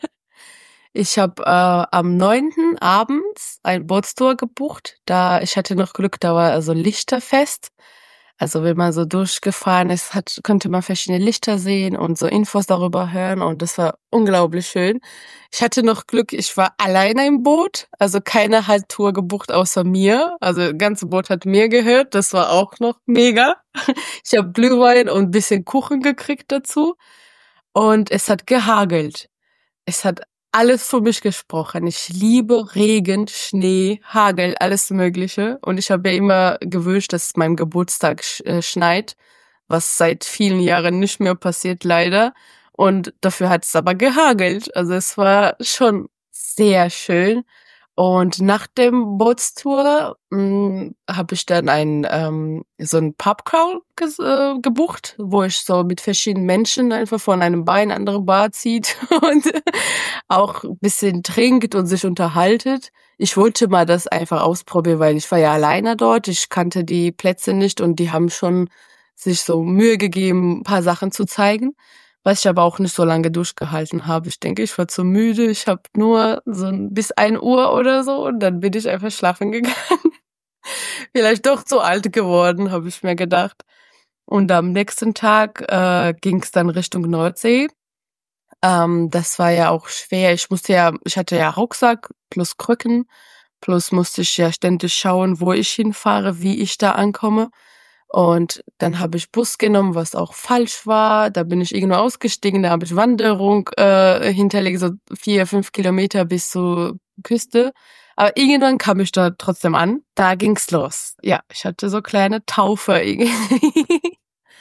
Ich habe äh, am neunten abends ein Bootstour gebucht. Da ich hatte noch Glück, da war also Lichterfest. Also wenn man so durchgefahren ist, hat, konnte man verschiedene Lichter sehen und so Infos darüber hören und das war unglaublich schön. Ich hatte noch Glück, ich war alleine im Boot, also keiner hat Tour gebucht außer mir. Also das ganze Boot hat mir gehört, das war auch noch mega. Ich habe Glühwein und ein bisschen Kuchen gekriegt dazu und es hat gehagelt. Es hat alles für mich gesprochen. Ich liebe Regen, Schnee, Hagel, alles Mögliche. Und ich habe ja immer gewünscht, dass es meinem Geburtstag sch äh, schneit, was seit vielen Jahren nicht mehr passiert, leider. Und dafür hat es aber gehagelt. Also es war schon sehr schön. Und nach dem Bootstour habe ich dann ein ähm, so ein Pubcrawl ges- äh, gebucht, wo ich so mit verschiedenen Menschen einfach von einem Bar in eine andere Bar zieht und auch ein bisschen trinkt und sich unterhaltet. Ich wollte mal das einfach ausprobieren, weil ich war ja alleine dort. Ich kannte die Plätze nicht und die haben schon sich so Mühe gegeben, ein paar Sachen zu zeigen. Was ich aber auch nicht so lange durchgehalten habe. Ich denke, ich war zu müde. Ich habe nur so bis ein Uhr oder so und dann bin ich einfach schlafen gegangen. Vielleicht doch zu alt geworden, habe ich mir gedacht. Und am nächsten Tag äh, ging es dann Richtung Nordsee. Ähm, das war ja auch schwer. Ich musste ja, ich hatte ja Rucksack plus Krücken, plus musste ich ja ständig schauen, wo ich hinfahre, wie ich da ankomme. Und dann habe ich Bus genommen, was auch falsch war. Da bin ich irgendwo ausgestiegen, da habe ich Wanderung äh, hinterlegt, so vier, fünf Kilometer bis zur Küste. Aber irgendwann kam ich da trotzdem an. Da ging's los. Ja, ich hatte so kleine Taufe irgendwie.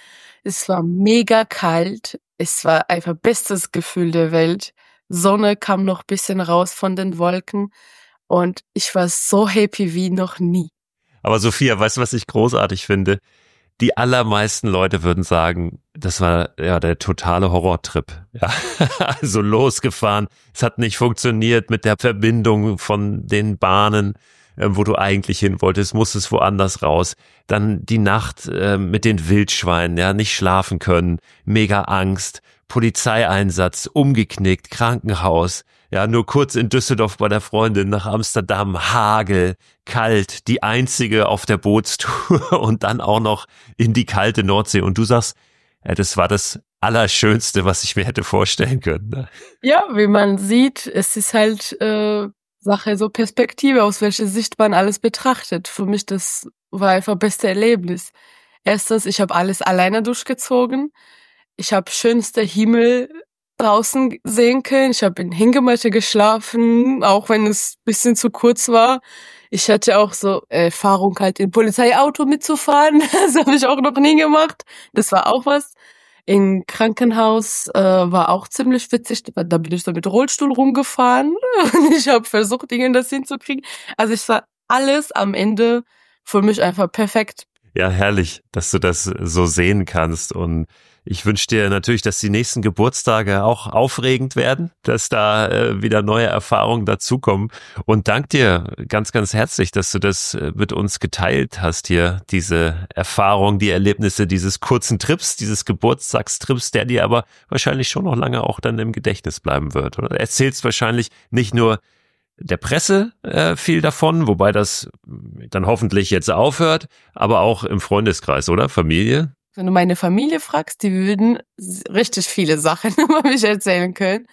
Es war mega kalt. Es war einfach bestes Gefühl der Welt. Sonne kam noch ein bisschen raus von den Wolken. Und ich war so happy wie noch nie. Aber Sophia, weißt du, was ich großartig finde? Die allermeisten Leute würden sagen, das war ja der totale Horrortrip. Ja, also losgefahren. Es hat nicht funktioniert mit der Verbindung von den Bahnen, äh, wo du eigentlich hin wolltest, musstest woanders raus. Dann die Nacht äh, mit den Wildschweinen, ja, nicht schlafen können, mega Angst, Polizeieinsatz, umgeknickt, Krankenhaus. Ja, nur kurz in Düsseldorf bei der Freundin, nach Amsterdam, Hagel, kalt, die einzige auf der Bootstour und dann auch noch in die kalte Nordsee. Und du sagst, ja, das war das Allerschönste, was ich mir hätte vorstellen können. Ne? Ja, wie man sieht, es ist halt äh, Sache so Perspektive, aus welcher Sicht man alles betrachtet. Für mich, das war einfach beste Erlebnis. Erstens, ich habe alles alleine durchgezogen. Ich habe schönster Himmel draußen sehen können. Ich habe in Hängematte geschlafen, auch wenn es bisschen zu kurz war. Ich hatte auch so Erfahrung, halt im Polizeiauto mitzufahren. Das habe ich auch noch nie gemacht. Das war auch was. Im Krankenhaus äh, war auch ziemlich witzig. Da bin ich so mit Rollstuhl rumgefahren und ich habe versucht, Dinge das hinzukriegen. Also ich war alles am Ende für mich einfach perfekt. Ja, herrlich, dass du das so sehen kannst, und ich wünsche dir natürlich, dass die nächsten Geburtstage auch aufregend werden, dass da äh, wieder neue Erfahrungen dazukommen, und dank dir ganz, ganz herzlich, dass du das äh, mit uns geteilt hast hier, diese Erfahrung, die Erlebnisse dieses kurzen Trips, dieses Geburtstagstrips, der dir aber wahrscheinlich schon noch lange auch dann im Gedächtnis bleiben wird. Oder erzählst wahrscheinlich nicht nur der Presse äh, viel davon, wobei das dann hoffentlich jetzt aufhört, aber auch im Freundeskreis, oder? Familie? Wenn du meine Familie fragst, die würden richtig viele Sachen über mich erzählen können.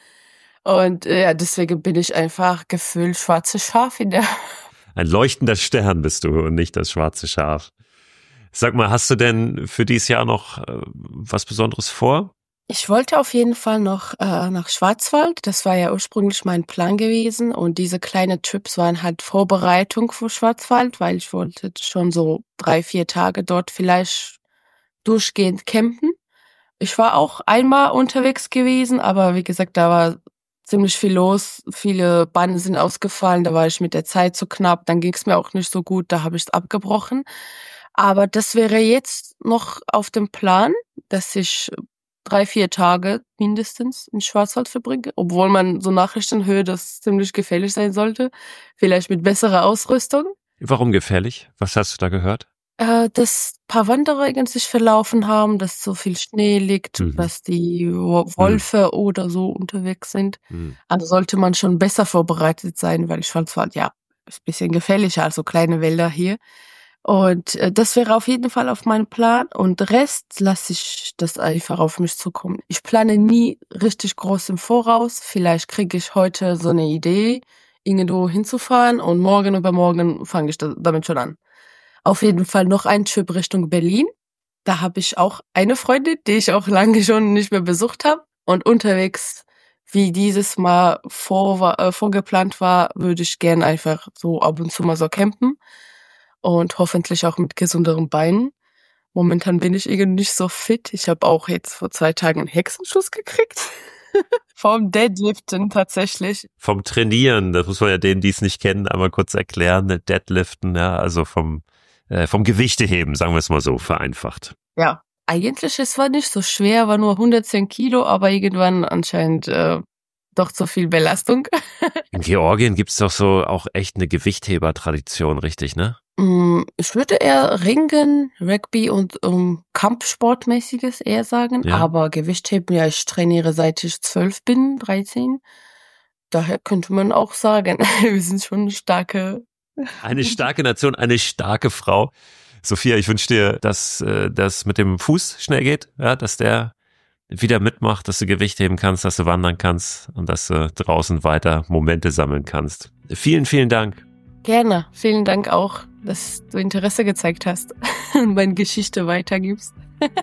Und äh, ja, deswegen bin ich einfach gefühlt schwarze Schaf in der... Ein leuchtender Stern bist du und nicht das schwarze Schaf. Sag mal, hast du denn für dieses Jahr noch äh, was Besonderes vor? Ich wollte auf jeden Fall noch äh, nach Schwarzwald. Das war ja ursprünglich mein Plan gewesen. Und diese kleinen Trips waren halt Vorbereitung für Schwarzwald, weil ich wollte schon so drei, vier Tage dort vielleicht durchgehend campen. Ich war auch einmal unterwegs gewesen, aber wie gesagt, da war ziemlich viel los. Viele Bahnen sind ausgefallen, da war ich mit der Zeit zu knapp. Dann ging es mir auch nicht so gut, da habe ich es abgebrochen. Aber das wäre jetzt noch auf dem Plan, dass ich drei, vier Tage mindestens in Schwarzwald verbringe, obwohl man so Nachrichten hört, dass es ziemlich gefährlich sein sollte. Vielleicht mit besserer Ausrüstung. Warum gefährlich? Was hast du da gehört? Äh, dass ein paar Wanderer irgendwie sich verlaufen haben, dass so viel Schnee liegt, Mhm. dass die Wölfe mhm. oder so unterwegs sind. Mhm. Also sollte man schon besser vorbereitet sein, weil Schwarzwald, ja, ist ein bisschen gefährlicher als so kleine Wälder hier. Und äh, das wäre auf jeden Fall auf meinem Plan. Und Rest lasse ich das einfach auf mich zukommen. Ich plane nie richtig groß im Voraus. Vielleicht kriege ich heute so eine Idee, irgendwo hinzufahren, und morgen übermorgen fange ich da, damit schon an. Auf jeden Fall noch ein Trip Richtung Berlin. Da habe ich auch eine Freundin, die ich auch lange schon nicht mehr besucht habe. Und unterwegs, wie dieses Mal vor, äh, vorgeplant war, würde ich gern einfach so ab und zu mal so campen. Und hoffentlich auch mit gesünderen Beinen. Momentan bin ich irgendwie nicht so fit. Ich habe auch jetzt vor zwei Tagen einen Hexenschuss gekriegt. vom Deadliften tatsächlich. Vom Trainieren, das muss man ja denen, die es nicht kennen, einmal kurz erklären. Deadliften, ja, also vom, äh, vom Gewichteheben, sagen wir es mal so, vereinfacht. Ja, eigentlich, es war nicht so schwer, war nur hundertzehn Kilo, aber irgendwann anscheinend äh, doch zu viel Belastung. In Georgien gibt's doch so auch echt eine Gewichtheber-Tradition, richtig, ne? Ich würde eher Ringen, Rugby und um, Kampfsportmäßiges eher sagen, Ja. aber Gewichtheben, ja, ich trainiere seit ich zwölf bin, dreizehn. Daher könnte man auch sagen, wir sind schon eine starke... Eine starke Nation, eine starke Frau. Sophia, ich wünsche dir, dass äh, das mit dem Fuß schnell geht, ja, dass der wieder mitmacht, dass du Gewicht heben kannst, dass du wandern kannst und dass du draußen weiter Momente sammeln kannst. Vielen, vielen Dank. Gerne. Vielen Dank auch, dass du Interesse gezeigt hast und meine Geschichte weitergibst.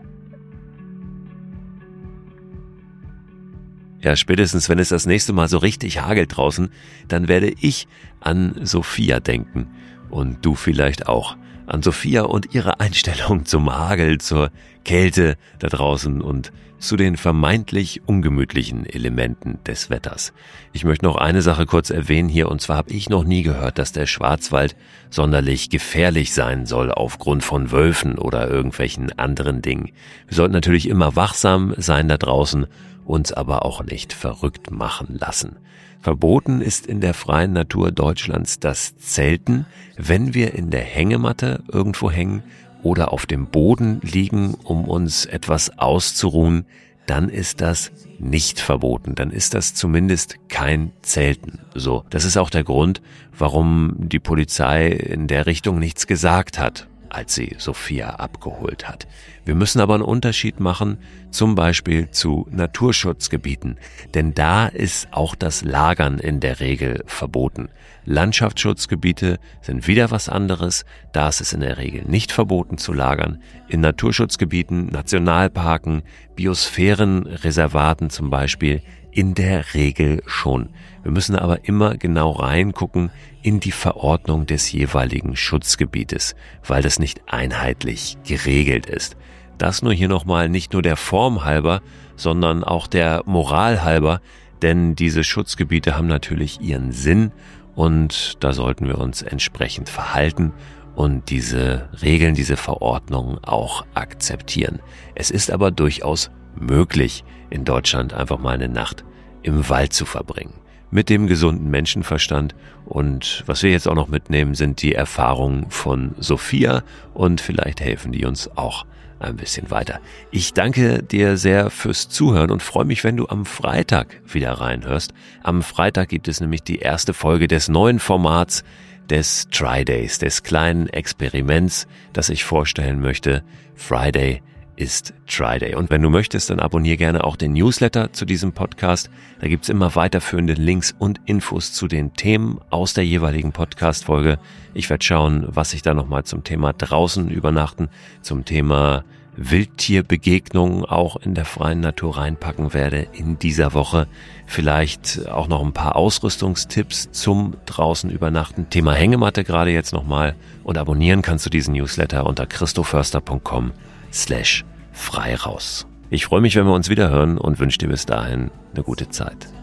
Ja, spätestens wenn es das nächste Mal so richtig hagelt draußen, dann werde ich an Sophia denken und du vielleicht auch. An Sophia und ihre Einstellung zum Hagel, zur Kälte da draußen und zu den vermeintlich ungemütlichen Elementen des Wetters. Ich möchte noch eine Sache kurz erwähnen hier, und zwar habe ich noch nie gehört, dass der Schwarzwald sonderlich gefährlich sein soll aufgrund von Wölfen oder irgendwelchen anderen Dingen. Wir sollten natürlich immer wachsam sein da draußen, uns aber auch nicht verrückt machen lassen. Verboten ist in der freien Natur Deutschlands das Zelten, wenn wir in der Hängematte irgendwo hängen oder auf dem Boden liegen, um uns etwas auszuruhen, dann ist das nicht verboten. Dann ist das zumindest kein Zelten. So, das ist auch der Grund, warum die Polizei in der Richtung nichts gesagt hat, als sie Sophia abgeholt hat. Wir müssen aber einen Unterschied machen, zum Beispiel zu Naturschutzgebieten, denn da ist auch das Lagern in der Regel verboten. Landschaftsschutzgebiete sind wieder was anderes, da ist es in der Regel nicht verboten zu lagern. In Naturschutzgebieten, Nationalparken, Biosphärenreservaten zum Beispiel, in der Regel schon. Wir müssen aber immer genau reingucken in die Verordnung des jeweiligen Schutzgebietes, weil das nicht einheitlich geregelt ist. Das nur hier nochmal nicht nur der Form halber, sondern auch der Moral halber, denn diese Schutzgebiete haben natürlich ihren Sinn und da sollten wir uns entsprechend verhalten und diese Regeln, diese Verordnungen auch akzeptieren. Es ist aber durchaus möglich, in Deutschland einfach mal eine Nacht im Wald zu verbringen. Mit dem gesunden Menschenverstand. Und was wir jetzt auch noch mitnehmen, sind die Erfahrungen von Sophia und vielleicht helfen die uns auch ein bisschen weiter. Ich danke dir sehr fürs Zuhören und freue mich, wenn du am Freitag wieder reinhörst. Am Freitag gibt es nämlich die erste Folge des neuen Formats des Try Days, des kleinen Experiments, das ich vorstellen möchte. Friday ist Try Day. Und wenn du möchtest, dann abonniere gerne auch den Newsletter zu diesem Podcast. Da gibt's immer weiterführende Links und Infos zu den Themen aus der jeweiligen Podcast-Folge. Ich werde schauen, was ich da nochmal zum Thema draußen übernachten, zum Thema Wildtierbegegnungen auch in der freien Natur reinpacken werde in dieser Woche. Vielleicht auch noch ein paar Ausrüstungstipps zum draußen übernachten. Thema Hängematte gerade jetzt nochmal. Und abonnieren kannst du diesen Newsletter unter christoförster punkt com slash frei raus. Ich freue mich, wenn wir uns wieder hören und wünsche dir bis dahin eine gute Zeit.